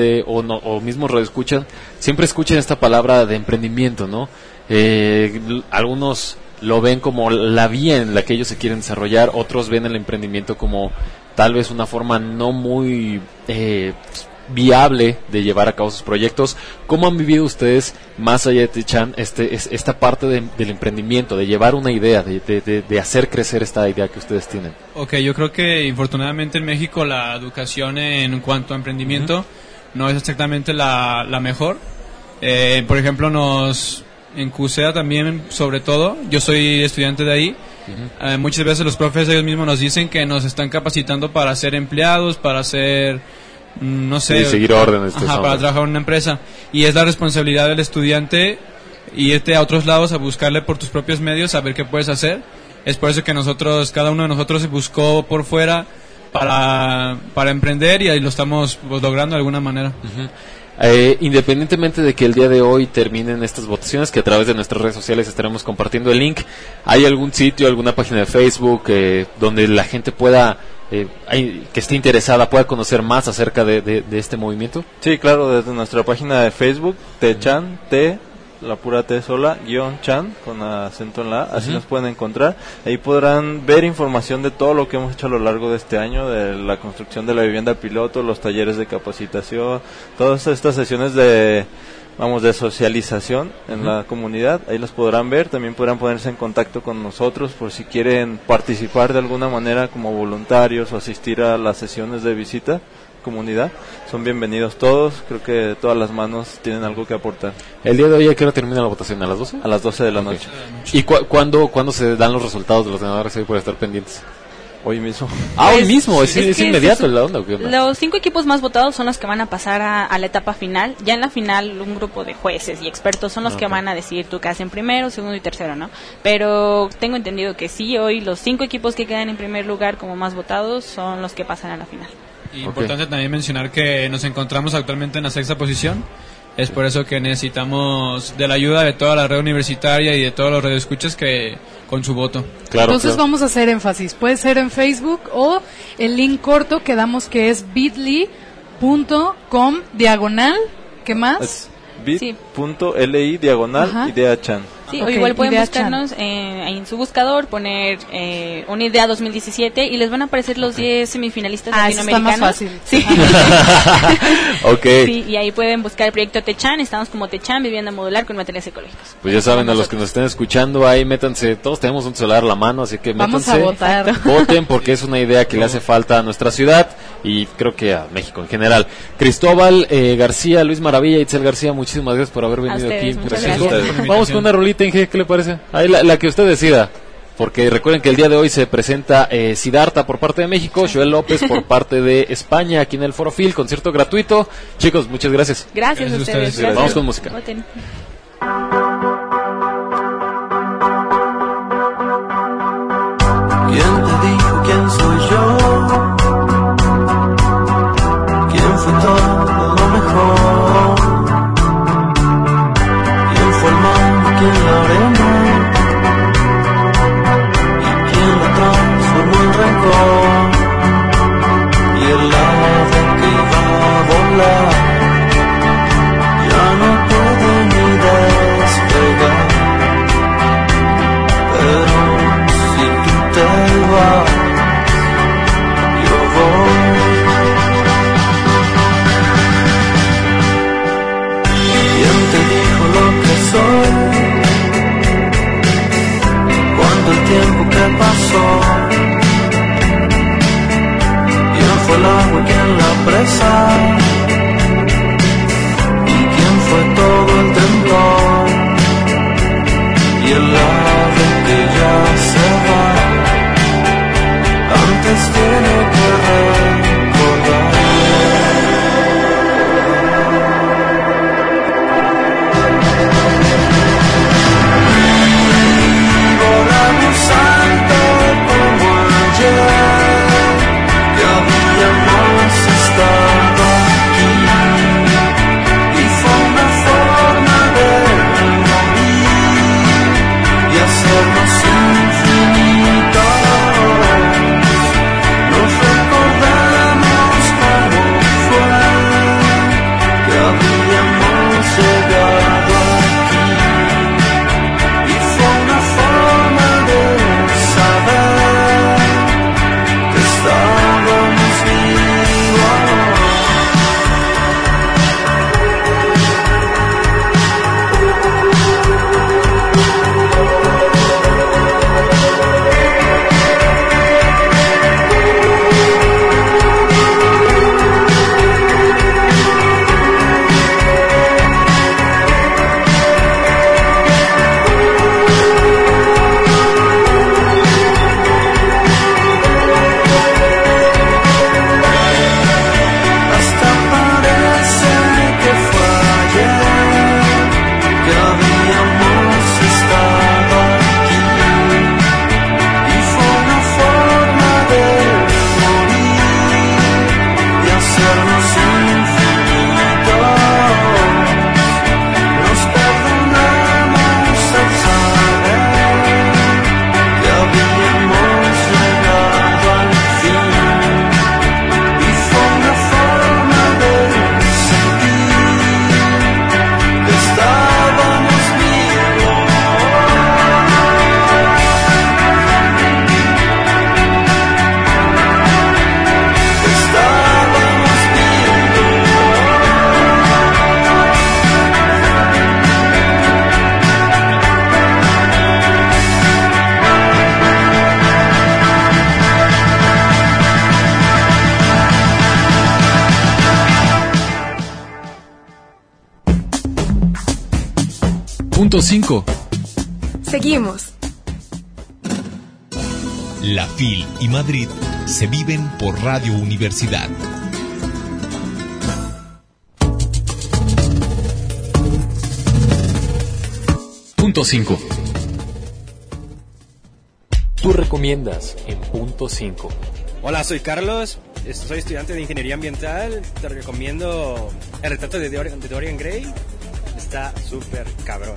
S5: o mismo radioescuchan, siempre escuchan esta palabra de emprendimiento, ¿no? Algunos lo ven como la vía en la que ellos se quieren desarrollar, otros ven el emprendimiento como tal vez una forma no muy viable de llevar a cabo sus proyectos. ¿Cómo han vivido ustedes, más allá de Tichan, esta parte del emprendimiento, de llevar una idea, de hacer crecer esta idea que ustedes tienen?
S14: Ok, yo creo que infortunadamente en México la educación en cuanto a emprendimiento no es exactamente la mejor. Por ejemplo, en CUSEA también, sobre todo, yo soy estudiante de ahí. Muchas veces los profes ellos mismos nos dicen que nos están capacitando para ser empleados, para ser, no sé,
S5: seguir órdenes,
S14: para trabajar en una empresa. Y es la responsabilidad del estudiante irte a otros lados a buscarle por tus propios medios, a ver qué puedes hacer. Es por eso que cada uno de nosotros se buscó por fuera para emprender, y ahí lo estamos logrando de alguna manera.
S5: Independientemente de que el día de hoy terminen estas votaciones, que a través de nuestras redes sociales estaremos compartiendo el link, ¿hay algún sitio, alguna página de Facebook donde la gente pueda, que esté interesada, pueda conocer más acerca de este movimiento?
S13: Sí, claro, desde nuestra página de Facebook, Techan, la pura T sola, _Chan, con acento en la A, así nos pueden encontrar. Ahí podrán ver información de todo lo que hemos hecho a lo largo de este año, de la construcción de la vivienda piloto, los talleres de capacitación, todas estas sesiones de socialización en la comunidad. Ahí las podrán ver, también podrán ponerse en contacto con nosotros por si quieren participar de alguna manera como voluntarios o asistir a las sesiones de visita comunidad. Son bienvenidos todos, creo que todas las manos tienen algo que aportar.
S5: ¿El día de hoy a qué hora termina la votación? ¿A las 12?
S13: A las 12 de la noche.
S5: ¿Y cuándo se dan los resultados de los ganadores ahí por estar pendientes?
S13: Hoy mismo.
S5: Hoy mismo, es inmediato la onda.
S12: Los 5 equipos más votados son los que van a pasar a la etapa final. Ya en la final un grupo de jueces y expertos son los que van a decidir tú qué hacen primero, segundo y tercero, ¿no? Pero tengo entendido que sí, hoy los 5 equipos que quedan en primer lugar como más votados son los que pasan a la final.
S14: Importante también mencionar que nos encontramos actualmente en la 6ª posición. Es por eso que necesitamos de la ayuda de toda la red universitaria y de todos los radioescuchas que con su voto.
S24: Claro, entonces vamos a hacer énfasis. Puede ser en Facebook o el link corto que damos, que es bit.ly.com/. ¿Qué más?
S13: Es bit.li/ideachan.
S12: Sí,
S24: Ok,
S12: o igual pueden
S24: Idea
S12: buscarnos en su buscador, poner una idea 2017 y les van a aparecer los 10 semifinalistas
S24: Eso está
S12: latinoamericanos.
S24: más fácil.
S12: Sí.
S5: Ok.
S12: Sí, y ahí pueden buscar el proyecto Techan. Estamos como Techan, vivienda modular con materiales ecológicos.
S5: Pues ya saben, a los que nos estén escuchando ahí, métanse, todos tenemos un celular a la mano, así que
S24: Vamos
S5: métanse,
S24: a votar.
S5: voten porque es una idea que le hace falta a nuestra ciudad y creo que a México en general. Cristóbal García, Luis Maravilla, Itzel García, muchísimas gracias por haber venido
S12: ustedes,
S5: aquí.
S12: muchas
S5: Gracias.
S12: gracias.
S5: Vamos con una rolita, Inge, ¿qué le parece? Ahí la que usted decida. Porque recuerden que el día de hoy se presenta Siddhartha por parte de México, Joel López por parte de España, aquí en el Foro Phil, concierto gratuito. Chicos, muchas gracias.
S12: Gracias a ustedes. Gracias.
S5: Vamos con música.
S12: Voten.
S3: ¿Quién te dijo quién soy yo? ¿Quién fue todo lo mejor? ¿Quién fue el mar? ¿Quién la arena? ¿Y quién la transformó en rencor? Y el ave que iba a volar ya no puede ni despegar. Pero si tú te vas, yo voy. ¿Quién te dijo lo que soy? Cuando el tiempo que pasó, ¿quién fue el agua y quién la presa? ¿Y quién fue todo el temblor? Y el ave que ya se va, antes tiene que recordar. Volamos alto como ayer, que habíamos estado aquí, y fue una forma de morir y hacernos infinitos. Nos recordamos cómo fue que habíamos llegado aquí, y fue una forma de saber que estábamos vivos. Hasta parece que fue ayer que habíamos estado aquí, y fue una forma de morir y hacernos infinitos. Nos perdonamos al saber que habíamos llegado al fin, y fue una forma de sentir que estábamos vivos. Que estábamos
S1: Punto 5.
S2: Seguimos.
S16: La FIL y Madrid se viven por Radio Universidad.
S1: Punto 5.
S5: Tú recomiendas en Punto 5.
S11: Hola, soy Carlos, soy estudiante de Ingeniería Ambiental. Te recomiendo El retrato de Dorian Gray. Está súper cabrón.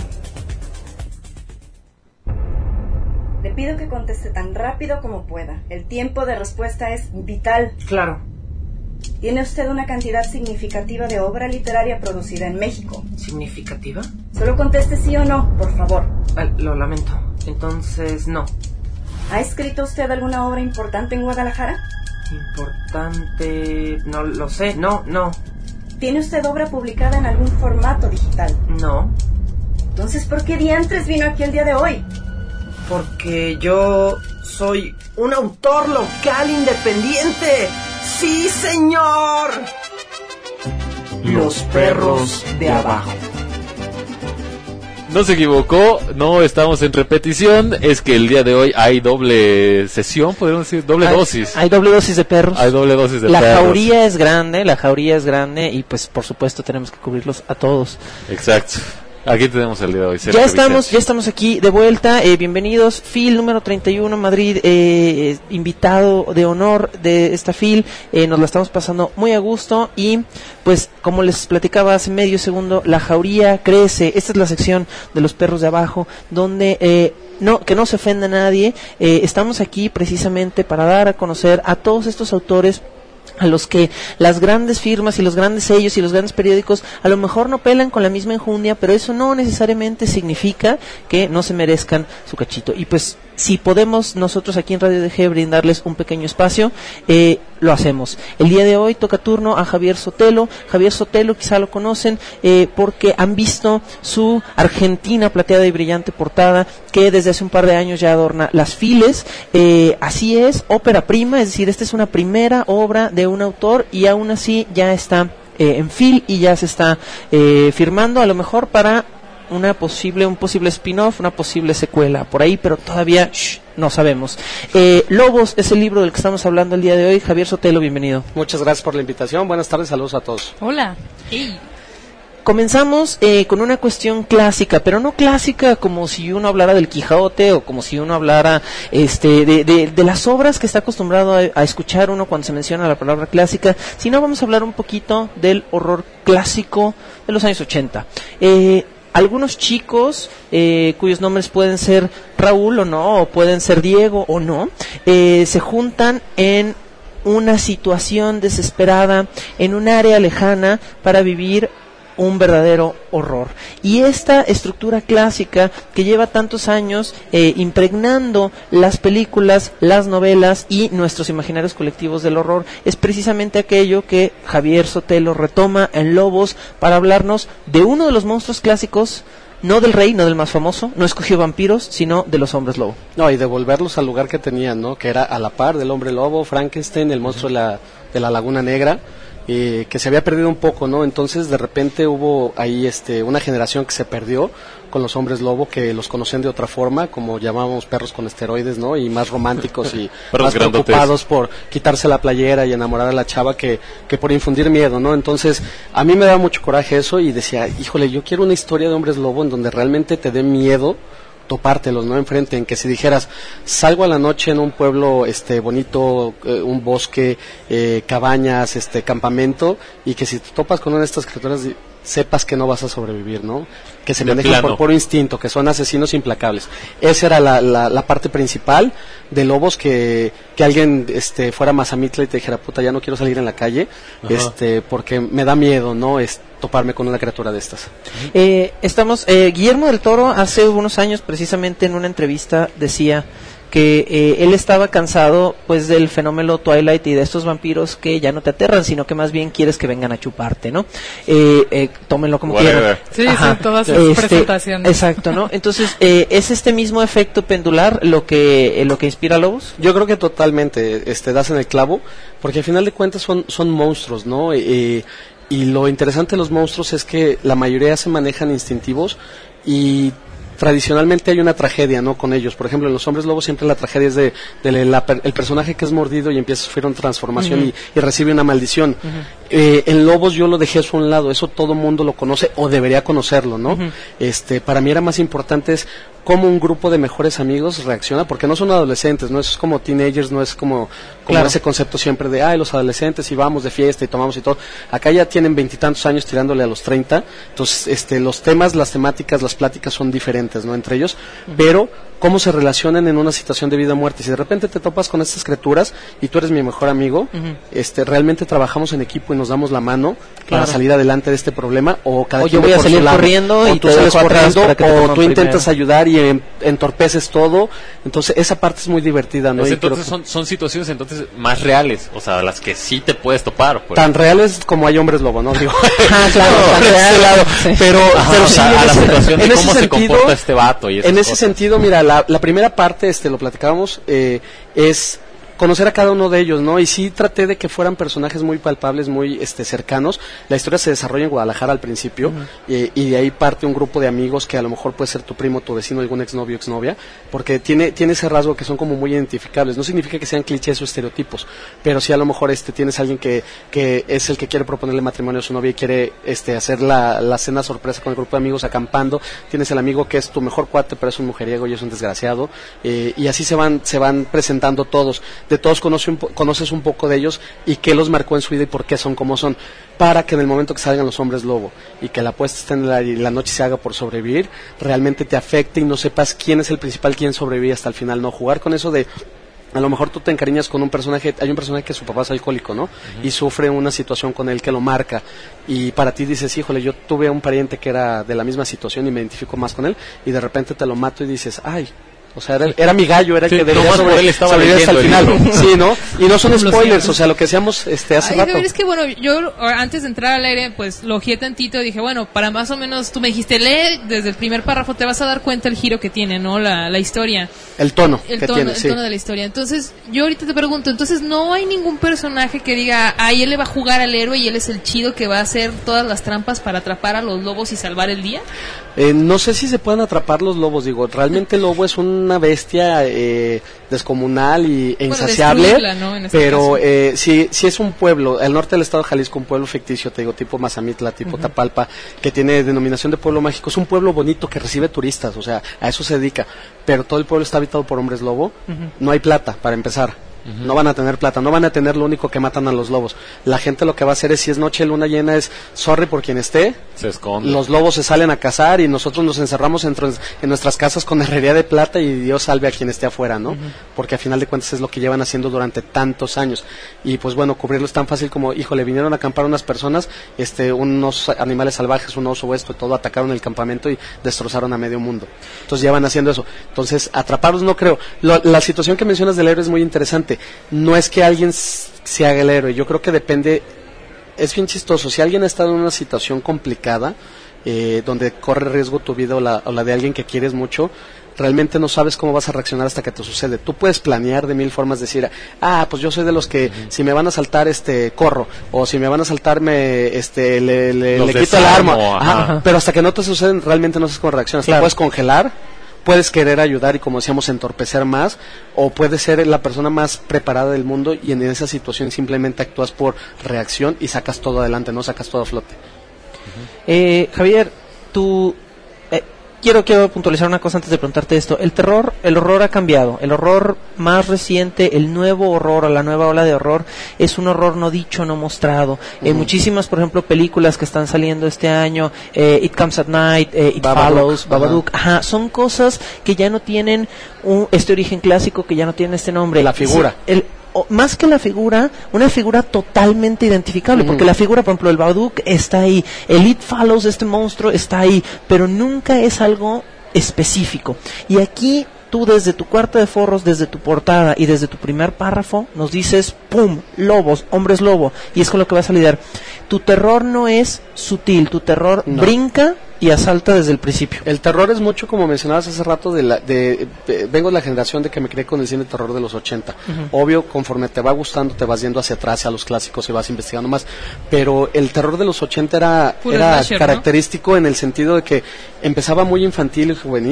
S4: Le pido que conteste tan rápido como pueda. El tiempo de respuesta es vital.
S7: Claro.
S4: Tiene usted una cantidad significativa de obra literaria producida en México.
S7: ¿Significativa?
S4: Solo conteste sí o no, por favor.
S7: Lo lamento. Entonces, no.
S4: ¿Ha escrito usted alguna obra importante en Guadalajara?
S7: Importante... No lo sé. No.
S4: ¿Tiene usted obra publicada en algún formato digital?
S7: No.
S4: Entonces, ¿por qué diantres vino aquí el día de hoy?
S7: Porque yo soy un autor local independiente. ¡Sí, señor!
S3: Los perros de abajo.
S5: No se equivocó, no estamos en repetición, es que el día de hoy hay doble sesión, podemos decir, doble dosis.
S6: Hay doble dosis de perros.
S5: Hay doble dosis de
S6: la
S5: perros.
S6: La jauría es grande y pues por supuesto tenemos que cubrirlos a todos.
S5: Exacto. Aquí tenemos el día de hoy.
S6: Ya estamos aquí de vuelta. Bienvenidos, FIL número 31 Madrid, invitado de honor de esta FIL. Nos la estamos pasando muy a gusto y pues como les platicaba hace medio segundo, la jauría crece. Esta es la sección de los perros de abajo donde que no se ofenda a nadie. Estamos aquí precisamente para dar a conocer a todos estos autores a los que las grandes firmas y los grandes sellos y los grandes periódicos a lo mejor no pelan con la misma enjundia, pero eso no necesariamente significa que no se merezcan su cachito. Y pues si podemos nosotros aquí en Radio DG brindarles un pequeño espacio, lo hacemos. El día de hoy toca turno a Javier Sotelo. Javier Sotelo quizá lo conocen porque han visto su argentina plateada y brillante portada que desde hace un par de años ya adorna las files. Así es, ópera prima, es decir, esta es una primera obra de un autor y aún así ya está en FIL y ya se está firmando a lo mejor para un posible spin-off, una posible secuela por ahí, pero todavía no sabemos. Lobos es el libro del que estamos hablando el día de hoy. Javier Sotelo, bienvenido.
S15: Muchas gracias por la invitación. Buenas tardes, saludos a todos.
S24: Hola.
S6: Comenzamos con una cuestión clásica, pero no clásica como si uno hablara del Quijote o como si uno hablara de las obras que está acostumbrado a escuchar uno cuando se menciona la palabra clásica, sino vamos a hablar un poquito del horror clásico de los años 80. Algunos chicos cuyos nombres pueden ser Raúl o no, o pueden ser Diego o no, se juntan en una situación desesperada, en un área lejana para vivir un verdadero horror. Y esta estructura clásica que lleva tantos años impregnando las películas, las novelas y nuestros imaginarios colectivos del horror es precisamente aquello que Javier Sotelo retoma en Lobos para hablarnos de uno de los monstruos clásicos, no del rey, no del más famoso, no escogió vampiros, sino de los hombres lobo.
S15: No, y devolverlos al lugar que tenían, ¿no? Que era a la par del hombre lobo, Frankenstein, el monstruo de la Laguna Negra, que se había perdido un poco, ¿no? Entonces de repente hubo ahí una generación que se perdió con los hombres lobo, que los conocían de otra forma, como llamábamos perros con esteroides, ¿no? Y más románticos y más preocupados por quitarse la playera y enamorar a la chava que por infundir miedo, ¿no? Entonces a mí me daba mucho coraje eso y decía, híjole, yo quiero una historia de hombres lobo en donde realmente te dé miedo topártelos, ¿no? Enfrente, en que si dijeras, salgo a la noche en un pueblo bonito, un bosque, cabañas, campamento, y que si te topas con una de estas criaturas sepas que no vas a sobrevivir, ¿no? Que se manejan por puro instinto, que son asesinos implacables. Esa era la parte principal de Lobos, que alguien fuera Mazamitla y te dijera, puta, ya no quiero salir en la calle, porque me da miedo, ¿no? Toparme con una criatura de estas.
S6: Guillermo del Toro hace unos años, precisamente en una entrevista, decía que él estaba cansado pues del fenómeno Twilight y de estos vampiros que ya no te aterran, sino que más bien quieres que vengan a chuparte, ¿no? Tómenlo como quieran.
S24: Sí, son todas sus presentaciones.
S6: Exacto, ¿no? Entonces, ¿es este mismo efecto pendular lo que inspira a Lobos?
S15: Yo creo que totalmente, das en el clavo, porque al final de cuentas son monstruos, ¿no? Y lo interesante de los monstruos es que la mayoría se manejan instintivos y tradicionalmente hay una tragedia, ¿no? Con ellos. Por ejemplo, en los hombres lobos siempre la tragedia es el personaje que es mordido y empieza a sufrir una transformación y recibe una maldición. En Lobos yo lo dejé eso a un lado, eso todo mundo lo conoce o debería conocerlo, ¿no? Para mí era más importante es cómo un grupo de mejores amigos reacciona, porque no son adolescentes, no es como teenagers, no es como
S6: Claro.
S15: ese concepto siempre de, ay, los adolescentes y vamos de fiesta y tomamos y todo. Acá ya tienen 20 y tantos años tirándole a los 30, entonces los temas, las temáticas, las pláticas son diferentes, ¿no? Entre ellos, pero cómo se relacionan en una situación de vida o muerte. Si de repente te topas con estas criaturas y tú eres mi mejor amigo, realmente trabajamos en equipo y nos damos la mano para salir adelante de este problema, o cada
S6: O
S15: quien
S6: yo voy
S15: ve
S6: a
S15: por
S6: salir
S15: su lado,
S6: corriendo
S15: o
S6: y
S15: tú
S6: te
S15: sales
S6: dejo atrás
S15: corriendo,
S6: para que te
S15: o
S6: coman
S15: tú intentas
S6: primero.
S15: ayudar y entorpeces todo. Entonces esa parte es muy divertida, ¿no? Y creo
S5: Entonces son situaciones entonces más reales, o sea, las que sí te puedes topar. Pues.
S15: tan reales como hay hombres lobo, ¿no? Digo,
S6: claro, tan real, claro.
S15: pero
S5: o
S15: sí,
S5: sea, a la situación de
S15: en ese
S5: cómo se
S15: sentido,
S5: comporta este vato y esas
S15: en ese
S5: cosas.
S15: sentido, mira, la primera parte, lo platicábamos, es conocer a cada uno de ellos, ¿no? Y sí traté de que fueran personajes muy palpables, muy cercanos. La historia se desarrolla en Guadalajara al principio, y de ahí parte un grupo de amigos que a lo mejor puede ser tu primo, tu vecino, algún exnovio, exnovia, porque tiene ese rasgo que son como muy identificables. No significa que sean clichés o estereotipos, pero sí a lo mejor tienes alguien que es el que quiere proponerle matrimonio a su novia y quiere hacer la cena sorpresa con el grupo de amigos acampando. Tienes el amigo que es tu mejor cuate, pero es un mujeriego y es un desgraciado, y así se van presentando todos. De todos conoces un poco de ellos y qué los marcó en su vida y por qué son como son, para que en el momento que salgan los hombres lobo y que la apuesta esté y la noche se haga por sobrevivir, realmente te afecte y no sepas quién es el principal, quién sobrevive hasta el final. No jugar con eso de, a lo mejor tú te encariñas con un personaje, hay un personaje que su papá es alcohólico, ¿no? Y sufre una situación con él que lo marca, y para ti dices, híjole, yo tuve un pariente que era de la misma situación y me identifico más con él, y de repente te lo mato y dices, ay, o sea, era mi gallo, era el que debía sobrevivir hasta el final. Sí, ¿no? Y no son spoilers, o sea, lo que decíamos hace rato.
S23: Es que, bueno, yo antes de entrar al aire, pues lo ojeé tantito y dije, bueno, para más o menos, tú me dijiste, lee desde el primer párrafo, te vas a dar cuenta el giro que tiene, ¿no? La historia.
S15: El tono
S23: El
S15: que
S23: tono,
S15: tiene,
S23: el
S15: sí.
S23: tono de la historia. Entonces, yo ahorita te pregunto, entonces, ¿no hay ningún personaje que diga, él le va a jugar al héroe y él es el chido que va a hacer todas las trampas para atrapar a los lobos y salvar el día?
S15: No sé si se pueden atrapar los lobos, digo, realmente el lobo es una bestia descomunal e insaciable,
S23: destruirla, ¿no? En este
S15: pero
S23: caso.
S15: si es un pueblo, el norte del estado de Jalisco, un pueblo ficticio, te digo, tipo Mazamitla, tipo Tapalpa, que tiene denominación de pueblo mágico, es un pueblo bonito que recibe turistas, o sea, a eso se dedica, pero todo el pueblo está habitado por hombres lobo, no hay plata, para empezar. No van a tener plata, no van a tener lo único que matan a los lobos. La gente lo que va a hacer es, si es noche, luna llena, es sorry por quien esté.
S5: Se esconde.
S15: Los lobos se salen a cazar y nosotros nos encerramos en nuestras casas con herrería de plata y Dios salve a quien esté afuera, ¿no? Porque a final de cuentas es lo que llevan haciendo durante tantos años. Y pues bueno, cubrirlo es tan fácil como, híjole, vinieron a acampar unas personas, unos animales salvajes, un oso o esto, todo, atacaron el campamento y destrozaron a medio mundo. Entonces llevan haciendo eso. Entonces, atraparlos no creo. La situación que mencionas del héroe es muy interesante. No es que alguien se haga el héroe, yo creo que depende, es bien chistoso, si alguien ha estado en una situación complicada, donde corre riesgo tu vida o la de alguien que quieres mucho, realmente no sabes cómo vas a reaccionar hasta que te sucede. Tú puedes planear de mil formas, decir, pues yo soy de los que si me van a saltar, corro, o si me van a saltar, le quito el arma, pero hasta que no te suceden, realmente no sabes cómo reaccionar. Te puedes congelar, puedes querer ayudar y, como decíamos, entorpecer más, o puedes ser la persona más preparada del mundo y en esa situación simplemente actúas por reacción y sacas todo adelante, no sacas todo a flote.
S6: Javier, tú... Quiero puntualizar una cosa antes de preguntarte esto. El horror ha cambiado. El horror más reciente, el nuevo horror, o la nueva ola de horror, es un horror no dicho, no mostrado. Muchísimas, por ejemplo, películas que están saliendo este año, It Comes at Night, It Follows, Babadook, son cosas que ya no tienen este origen clásico, que ya no tienen este nombre.
S15: La figura.
S6: Más que la figura, una figura totalmente identificable, porque la figura, por ejemplo, el Babadook está ahí, el It Follows, este monstruo, está ahí, pero nunca es algo específico. Y aquí tú, desde tu cuarto de forros, desde tu portada y desde tu primer párrafo, nos dices, ¡pum!, lobos, hombres lobo, y es con lo que vas a lidiar. Tu terror no es sutil, tu terror brinca y asalta desde el principio.
S15: El terror es mucho, como mencionabas hace rato, vengo de la generación de que me crié con el cine de terror de los 80. Obvio, conforme te va gustando, te vas yendo hacia atrás, a los clásicos y vas investigando más. Pero el terror de los 80 era
S23: slasher,
S15: característico, ¿no? En el sentido de que empezaba muy infantil y juvenil,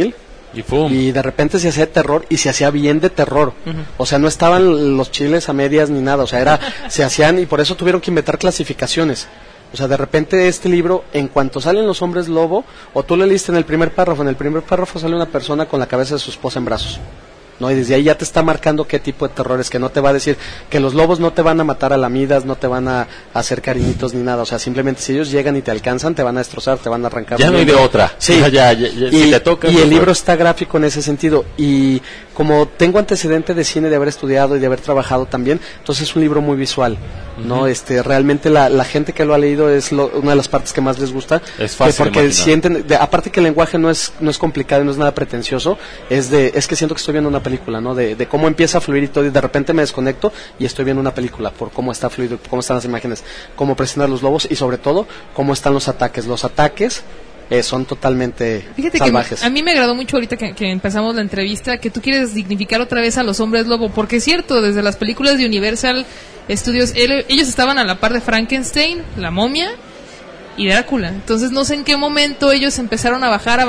S15: Y de repente se hacía terror y se hacía bien de terror. O sea, no estaban los chiles a medias ni nada. O sea, se hacían y por eso tuvieron que inventar clasificaciones. O sea, de repente este libro, en cuanto salen los hombres lobo, o tú le leíste en el primer párrafo sale una persona con la cabeza de su esposa en brazos. ¿No? Y desde ahí ya te está marcando qué tipo de terror es, que no te va a decir que los lobos no te van a matar a lamidas, no te van a hacer cariñitos ni nada, o sea, simplemente si ellos llegan y te alcanzan, te van a destrozar, te van a arrancar.
S5: Ya no hay de otra.
S15: Sí.
S5: Ya, si te toca.
S15: Y el libro está gráfico en ese sentido, y como tengo antecedente de cine, de haber estudiado y de haber trabajado también, entonces es un libro muy visual, ¿no? Realmente la gente que lo ha leído es una de las partes que más les gusta.
S5: Es fácil
S15: porque sienten, aparte que el lenguaje no es complicado y no es nada pretencioso, es que siento que estoy viendo una película, ¿no? De cómo empieza a fluir y todo, y de repente me desconecto y estoy viendo una película por cómo está fluido, cómo están las imágenes, cómo presentan los lobos y sobre todo cómo están los ataques. Los ataques son totalmente salvajes.
S23: Que a mí me agradó mucho ahorita que empezamos la entrevista que tú quieres dignificar otra vez a los hombres lobo, porque es cierto, desde las películas de Universal Studios, ellos estaban a la par de Frankenstein, la momia y Drácula. Entonces no sé en qué momento ellos empezaron a bajar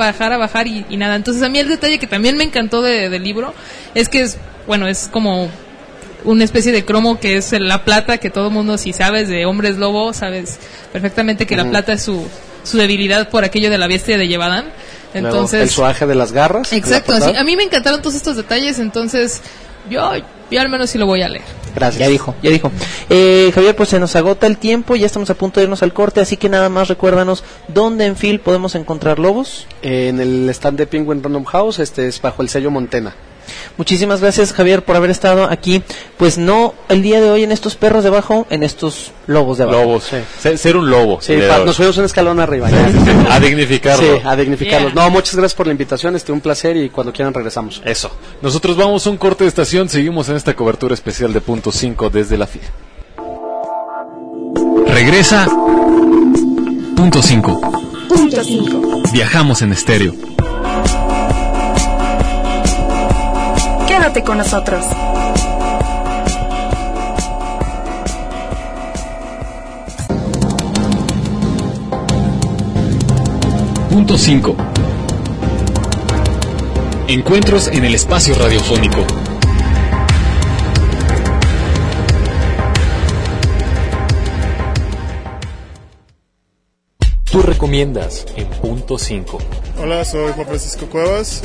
S23: y nada. Entonces a mí el detalle que también me encantó del libro es que es como una especie de cromo que es la plata, que todo mundo, si sabes de hombres lobo, sabes perfectamente que la plata es su debilidad por aquello de la bestia de Yevadán. Entonces,
S15: luego, el suaje de las garras.
S23: Exacto, sí, a mí me encantaron todos estos detalles, entonces yo al menos sí lo voy a leer.
S6: Gracias. Ya dijo. Javier, pues se nos agota el tiempo, ya estamos a punto de irnos al corte, así que nada más recuérdanos dónde en Phil podemos encontrar lobos.
S15: En el stand de Penguin Random House, es bajo el sello Montena.
S6: Muchísimas gracias, Javier, por haber estado aquí. Pues no el día de hoy en estos perros de abajo, en estos lobos de abajo.
S5: Lobos, sí. Ser un lobo.
S15: Sí, nos fuimos un escalón arriba.
S5: A dignificarlo.
S15: Sí, a dignificarlos. No, muchas gracias por la invitación, un placer, y cuando quieran regresamos.
S5: Eso. Nosotros vamos a un corte de estación, seguimos en esta cobertura especial de Punto 5 desde la FIL.
S1: Regresa Punto 5.
S2: Punto 5.
S1: Viajamos en estéreo.
S2: Quédate con nosotros.
S1: Punto 5. Encuentros en el espacio radiofónico. Tú recomiendas en Punto 5.
S17: Hola, soy Juan Francisco Cuevas,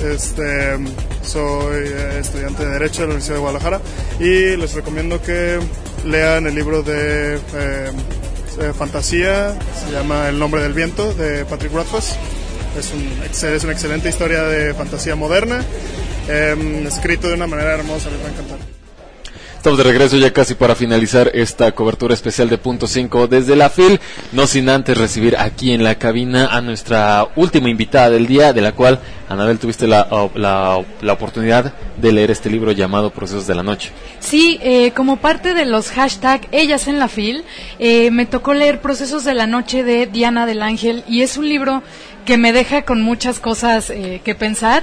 S17: soy estudiante de Derecho de la Universidad de Guadalajara y les recomiendo que lean el libro de fantasía, se llama El nombre del viento, de Patrick Rothfuss. Es una excelente historia de fantasía moderna, escrito de una manera hermosa, les va a encantar.
S5: Estamos de regreso ya casi para finalizar esta cobertura especial de Punto 5 desde la FIL, no sin antes recibir aquí en la cabina a nuestra última invitada del día, de la cual, Anabel, tuviste la oportunidad de leer este libro llamado Procesos de la Noche.
S24: Sí, como parte de los hashtag Ellas en la FIL, me tocó leer Procesos de la Noche de Diana del Ángel, y es un libro que me deja con muchas cosas que pensar.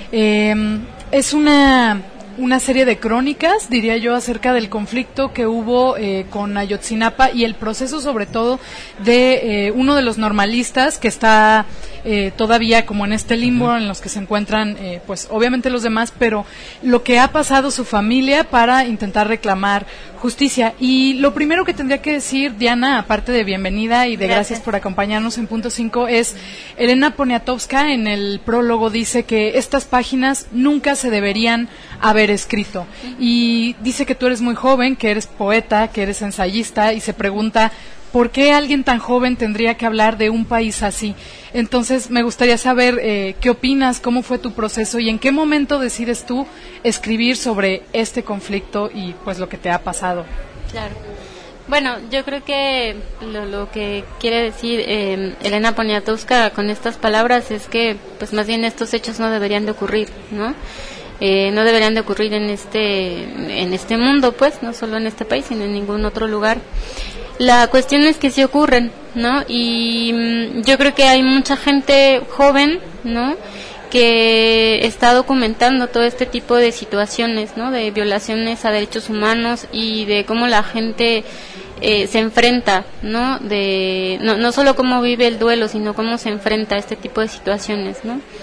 S24: Es una serie de crónicas, diría yo, acerca del conflicto que hubo con Ayotzinapa y el proceso sobre todo de uno de los normalistas que está todavía como en este limbo en los que se encuentran pues obviamente los demás, pero lo que ha pasado su familia para intentar reclamar justicia. Y lo primero que tendría que decir, Diana, aparte de bienvenida y de gracias por acompañarnos en Punto 5, es Elena Poniatowska en el prólogo dice que estas páginas nunca se deberían haber escrito, y dice que tú eres muy joven, que eres poeta, que eres ensayista, y se pregunta ¿por qué alguien tan joven tendría que hablar de un país así? Entonces me gustaría saber qué opinas, cómo fue tu proceso y en qué momento decides tú escribir sobre este conflicto y pues lo que te ha pasado.
S10: Claro. Bueno, yo creo que lo que quiere decir Elena Poniatowska con estas palabras es que pues más bien estos hechos no deberían de ocurrir, ¿no? No deberían de ocurrir en este mundo, pues, no solo en este país, sino en ningún otro lugar. La cuestión es que sí ocurren, ¿no? Y yo creo que hay mucha gente joven, ¿no?, que está documentando todo este tipo de situaciones, ¿no?, de violaciones a derechos humanos y de cómo la gente se enfrenta, ¿no?, no solo cómo vive el duelo, sino cómo se enfrenta a este tipo de situaciones, ¿no?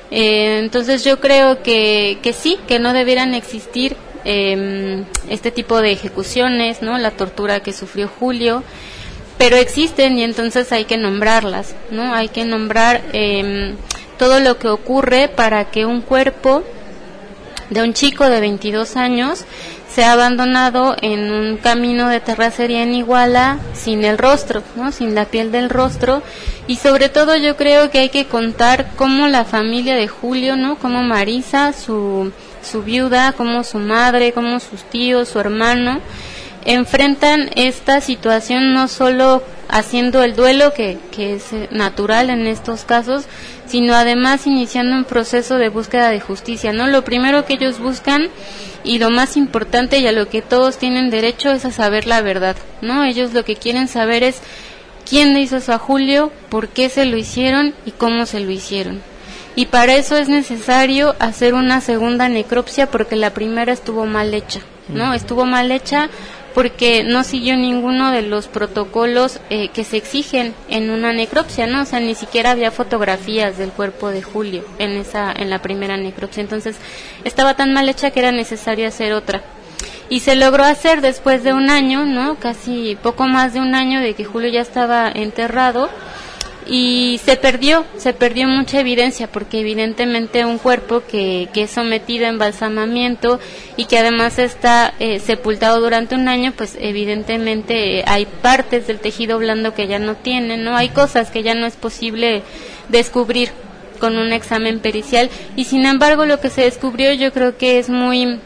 S18: Entonces yo creo que sí, que no debieran existir este tipo de ejecuciones, ¿no? La tortura que sufrió Julio, pero existen y entonces hay que nombrarlas, ¿no? Hay que nombrar todo lo que ocurre para que un cuerpo de un chico de 22 años sea abandonado en un camino de terracería en Iguala sin el rostro, ¿no? Sin la piel del rostro. Y sobre todo yo creo que hay que contar cómo la familia de Julio, ¿no? Cómo Marisa, su viuda, cómo su madre, cómo sus tíos, su hermano enfrentan esta situación, no solo haciendo el duelo que es natural en estos casos, sino además iniciando un proceso de búsqueda de justicia, ¿no? Lo primero que ellos buscan y lo más importante y a lo que todos tienen derecho es a saber la verdad, ¿no? Ellos lo que quieren saber es quién le hizo eso a Julio, por qué se lo hicieron y cómo se lo hicieron. Y para eso es necesario hacer una segunda necropsia porque la primera estuvo mal hecha, ¿no? Estuvo mal hecha porque no siguió ninguno de los protocolos que se exigen en una necropsia, ¿no? O sea, ni siquiera había fotografías del cuerpo de Julio en la primera necropsia. Entonces, estaba tan mal hecha que era necesario hacer otra. Y se logró hacer después de un año, ¿no? Casi poco más de un año de que Julio ya estaba enterrado. Y se perdió mucha evidencia porque evidentemente un cuerpo que es sometido a embalsamamiento y que además está sepultado durante un año, pues evidentemente hay partes del tejido blando que ya no tiene, ¿no? Hay cosas que ya no es posible descubrir con un examen pericial y sin embargo lo que se descubrió yo creo que es muy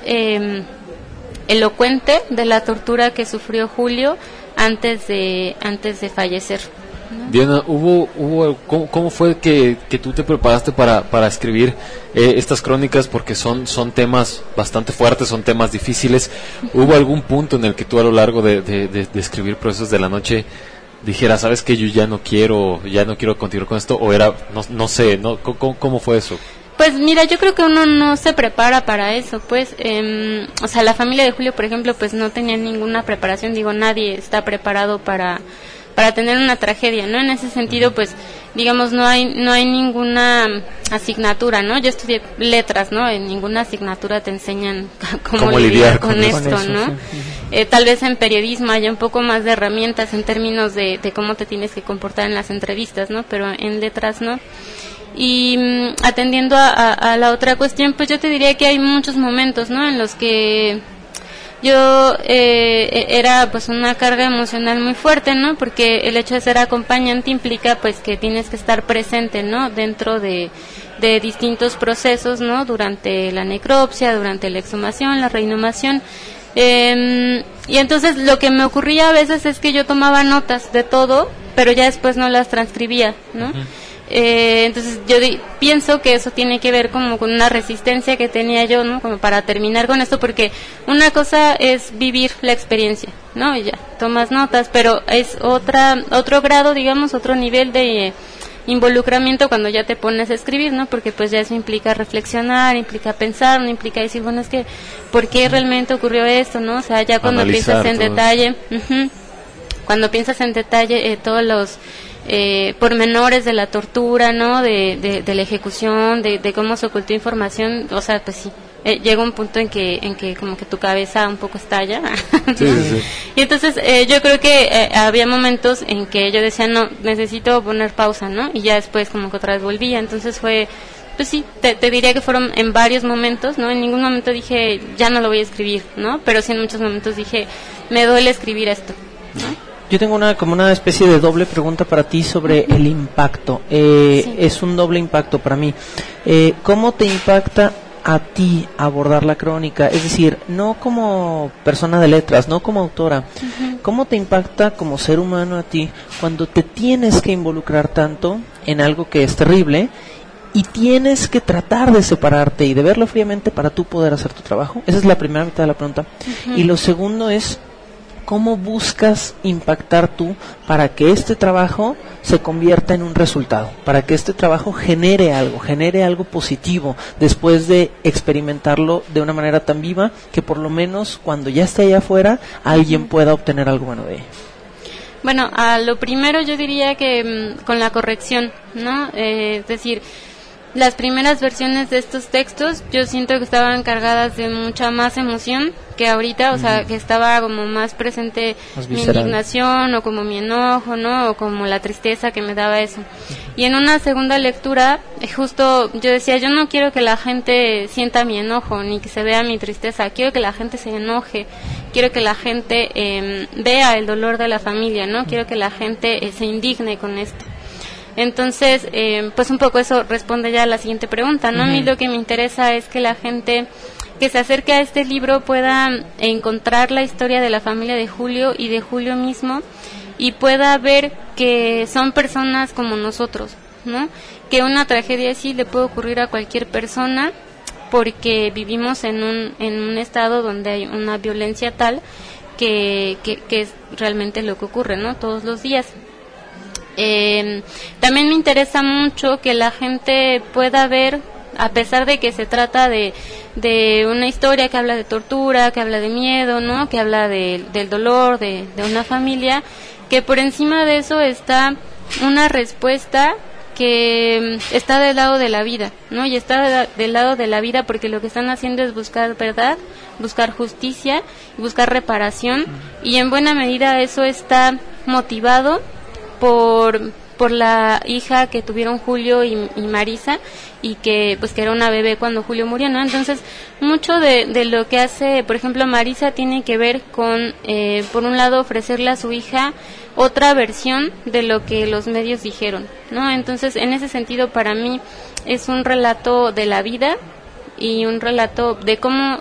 S18: elocuente de la tortura que sufrió Julio antes de fallecer.
S5: Diana, ¿cómo fue que tú te preparaste para escribir estas crónicas? Porque son temas bastante fuertes, son temas difíciles. ¿Hubo algún punto en el que tú a lo largo de escribir Procesos de la Noche dijeras, sabes que yo ya no quiero continuar con esto? ¿O era, no sé, ¿no? ¿Cómo fue eso?
S18: Pues mira, yo creo que uno no se prepara para eso, pues, o sea, la familia de Julio, por ejemplo, pues no tenía ninguna preparación, nadie está preparado para tener una tragedia, ¿no? En ese sentido, pues, digamos, no hay ninguna asignatura, ¿no? Yo estudié letras, ¿no? En ninguna asignatura te enseñan cómo lidiar con esto, ¿no? Sí. Tal vez en periodismo haya un poco más de herramientas en términos de cómo te tienes que comportar en las entrevistas, ¿no? Pero en letras no. Y atendiendo a la otra cuestión, pues yo te diría que hay muchos momentos, ¿no? En los que yo era pues una carga emocional muy fuerte, ¿no? Porque el hecho de ser acompañante implica pues que tienes que estar presente, ¿no? Dentro de distintos procesos, ¿no? Durante la necropsia, durante la exhumación, la reinhumación. Y entonces lo que me ocurría a veces es que yo tomaba notas de todo, pero ya después no las transcribía, ¿no? Uh-huh. Entonces yo pienso que eso tiene que ver como con una resistencia que tenía yo, ¿no? Como para terminar con esto, porque una cosa es vivir la experiencia, ¿no? Y ya, tomas notas, pero es otro grado, digamos, otro nivel de involucramiento cuando ya te pones a escribir, ¿no? Porque pues ya eso implica reflexionar, implica pensar, no implica decir, bueno, es que, ¿por qué realmente ocurrió esto, no? O sea, ya cuando piensas en detalle, cuando piensas en detalle todos los pormenores de la tortura, ¿no? De la ejecución, de cómo se ocultó información, o sea, pues sí, llega un punto en que como que tu cabeza un poco estalla. Sí. Y entonces yo creo que había momentos en que yo decía, no, necesito poner pausa, ¿no? Y ya después como que otra vez volvía, entonces fue, pues sí, te diría que fueron en varios momentos, ¿no? En ningún momento dije, ya no lo voy a escribir, ¿no? Pero sí en muchos momentos dije, me duele escribir esto, ¿no?
S6: Yo tengo una especie de doble pregunta para ti sobre el impacto. Sí. Es un doble impacto para mí. ¿Cómo te impacta a ti abordar la crónica? Es decir, no como persona de letras, no como autora. Uh-huh. ¿Cómo te impacta como ser humano a ti cuando te tienes que involucrar tanto en algo que es terrible y tienes que tratar de separarte y de verlo fríamente para tú poder hacer tu trabajo? Esa es la primera mitad de la pregunta. Uh-huh. Y lo segundo es, ¿cómo buscas impactar tú para que este trabajo se convierta en un resultado? Para que este trabajo genere algo positivo después de experimentarlo de una manera tan viva que por lo menos cuando ya esté allá afuera alguien pueda obtener algo bueno de ello.
S18: Bueno, a lo primero yo diría que con la corrección, ¿no? Es decir, las primeras versiones de estos textos yo siento que estaban cargadas de mucha más emoción que ahorita, o sea, que estaba como más presente
S6: Más
S18: mi
S6: visceral.
S18: indignación o como mi enojo, ¿no? O como la tristeza que me daba eso. Y en una segunda lectura, justo yo decía, yo no quiero que la gente sienta mi enojo ni que se vea mi tristeza, quiero que la gente se enoje, quiero que la gente vea el dolor de la familia, ¿no? Quiero que la gente se indigne con esto. Entonces, pues un poco eso responde ya a la siguiente pregunta, ¿no? A mí lo que me interesa es que la gente que se acerque a este libro pueda encontrar la historia de la familia de Julio y de Julio mismo y pueda ver que son personas como nosotros, ¿no? Que una tragedia así le puede ocurrir a cualquier persona porque vivimos en un estado donde hay una violencia tal que es realmente lo que ocurre, ¿no? Todos los días. También me interesa mucho que la gente pueda ver, a pesar de que se trata de una historia que habla de tortura, que habla de miedo, ¿no? Que habla del dolor de una familia, que por encima de eso está una respuesta que está del lado de la vida, ¿no? Y está del lado de la vida porque lo que están haciendo es buscar verdad, buscar justicia, buscar reparación, y en buena medida eso está motivado por la hija que tuvieron Julio y Marisa, y que pues que era una bebé cuando Julio murió, ¿no? Entonces mucho de lo que hace, por ejemplo, Marisa tiene que ver con por un lado ofrecerle a su hija otra versión de lo que los medios dijeron, ¿no? Entonces en ese sentido para mí es un relato de la vida y un relato de cómo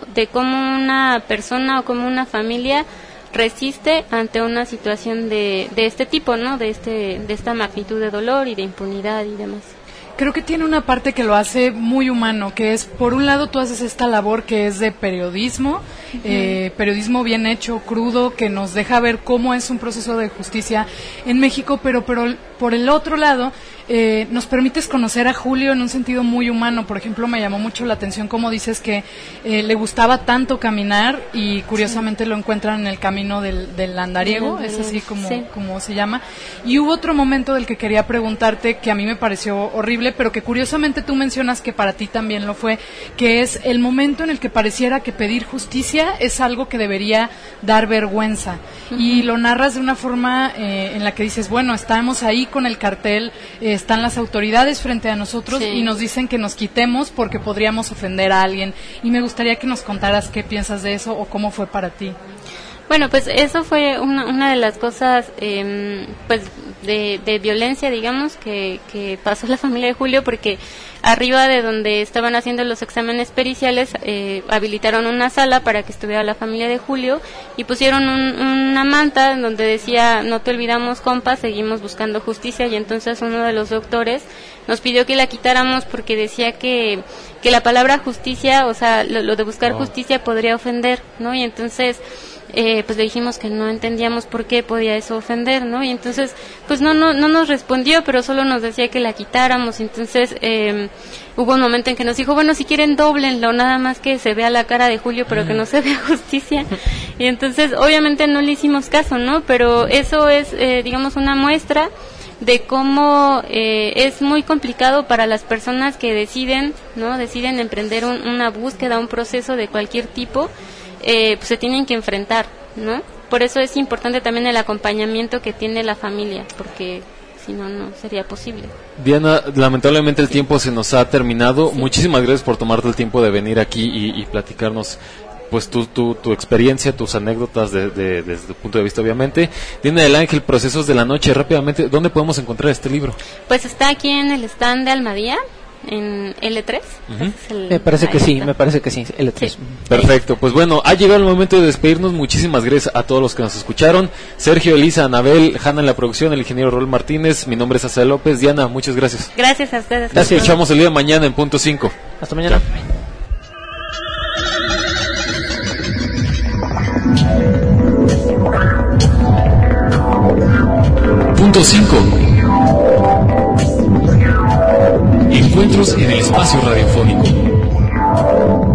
S18: una persona o cómo una familia resiste ante una situación de este tipo, ¿no? De esta magnitud de dolor y de impunidad y demás.
S24: Creo que tiene una parte que lo hace muy humano, que es, por un lado, tú haces esta labor que es de periodismo, periodismo bien hecho, crudo, que nos deja ver cómo es un proceso de justicia en México, pero por el otro lado, nos permites conocer a Julio en un sentido muy humano. Por ejemplo, me llamó mucho la atención cómo dices que le gustaba tanto caminar y curiosamente lo encuentran en el camino del andariego, es así como se llama. Y hubo otro momento del que quería preguntarte que a mí me pareció horrible, pero que curiosamente tú mencionas que para ti también lo fue, que es el momento en el que pareciera que pedir justicia es algo que debería dar vergüenza. Y lo narras de una forma en la que dices, bueno, estamos ahí con el cartel, están las autoridades frente a nosotros y nos dicen que nos quitemos porque podríamos ofender a alguien. Y me gustaría que nos contaras qué piensas de eso o cómo fue para ti.
S18: Bueno, pues eso fue una de las cosas pues de violencia, digamos, que pasó la familia de Julio, porque arriba de donde estaban haciendo los exámenes periciales habilitaron una sala para que estuviera la familia de Julio y pusieron una manta en donde decía: no te olvidamos, compa, seguimos buscando justicia. Y entonces uno de los doctores nos pidió que la quitáramos porque decía que la palabra justicia, o sea, lo de buscar justicia podría ofender, ¿no? Y entonces pues le dijimos que no entendíamos por qué podía eso ofender, ¿no? Y entonces pues no nos respondió, pero solo nos decía que la quitáramos. Entonces hubo un momento en que nos dijo: bueno, si quieren dóblenlo, nada más que se vea la cara de Julio, pero que no se vea justicia. Y entonces obviamente no le hicimos caso, ¿no? Pero eso es digamos una muestra de cómo es muy complicado para las personas que deciden emprender una búsqueda, un proceso de cualquier tipo. Pues se tienen que enfrentar, ¿no? Por eso es importante también el acompañamiento que tiene la familia, porque si no, no sería posible.
S5: Diana, lamentablemente el tiempo se nos ha terminado. Muchísimas gracias por tomarte el tiempo de venir aquí y platicarnos pues tu experiencia, tus anécdotas desde tu punto de vista, obviamente. Diana del Ángel, Procesos de la Noche, rápidamente, ¿dónde podemos encontrar este libro?
S18: Pues está aquí en el stand de Almadía, en L3.
S6: Me parece que sí, L3. Sí.
S5: Perfecto, pues bueno, ha llegado el momento de despedirnos. Muchísimas gracias a todos los que nos escucharon. Sergio, Elisa, Anabel, Hanna en la producción, el ingeniero Raúl Martínez, mi nombre es Azael López. Diana, muchas gracias.
S18: Gracias a ustedes.
S5: Nos escuchamos el día de mañana en punto 5.
S6: Hasta mañana.
S1: Punto 5. Encuentros en el espacio radiofónico.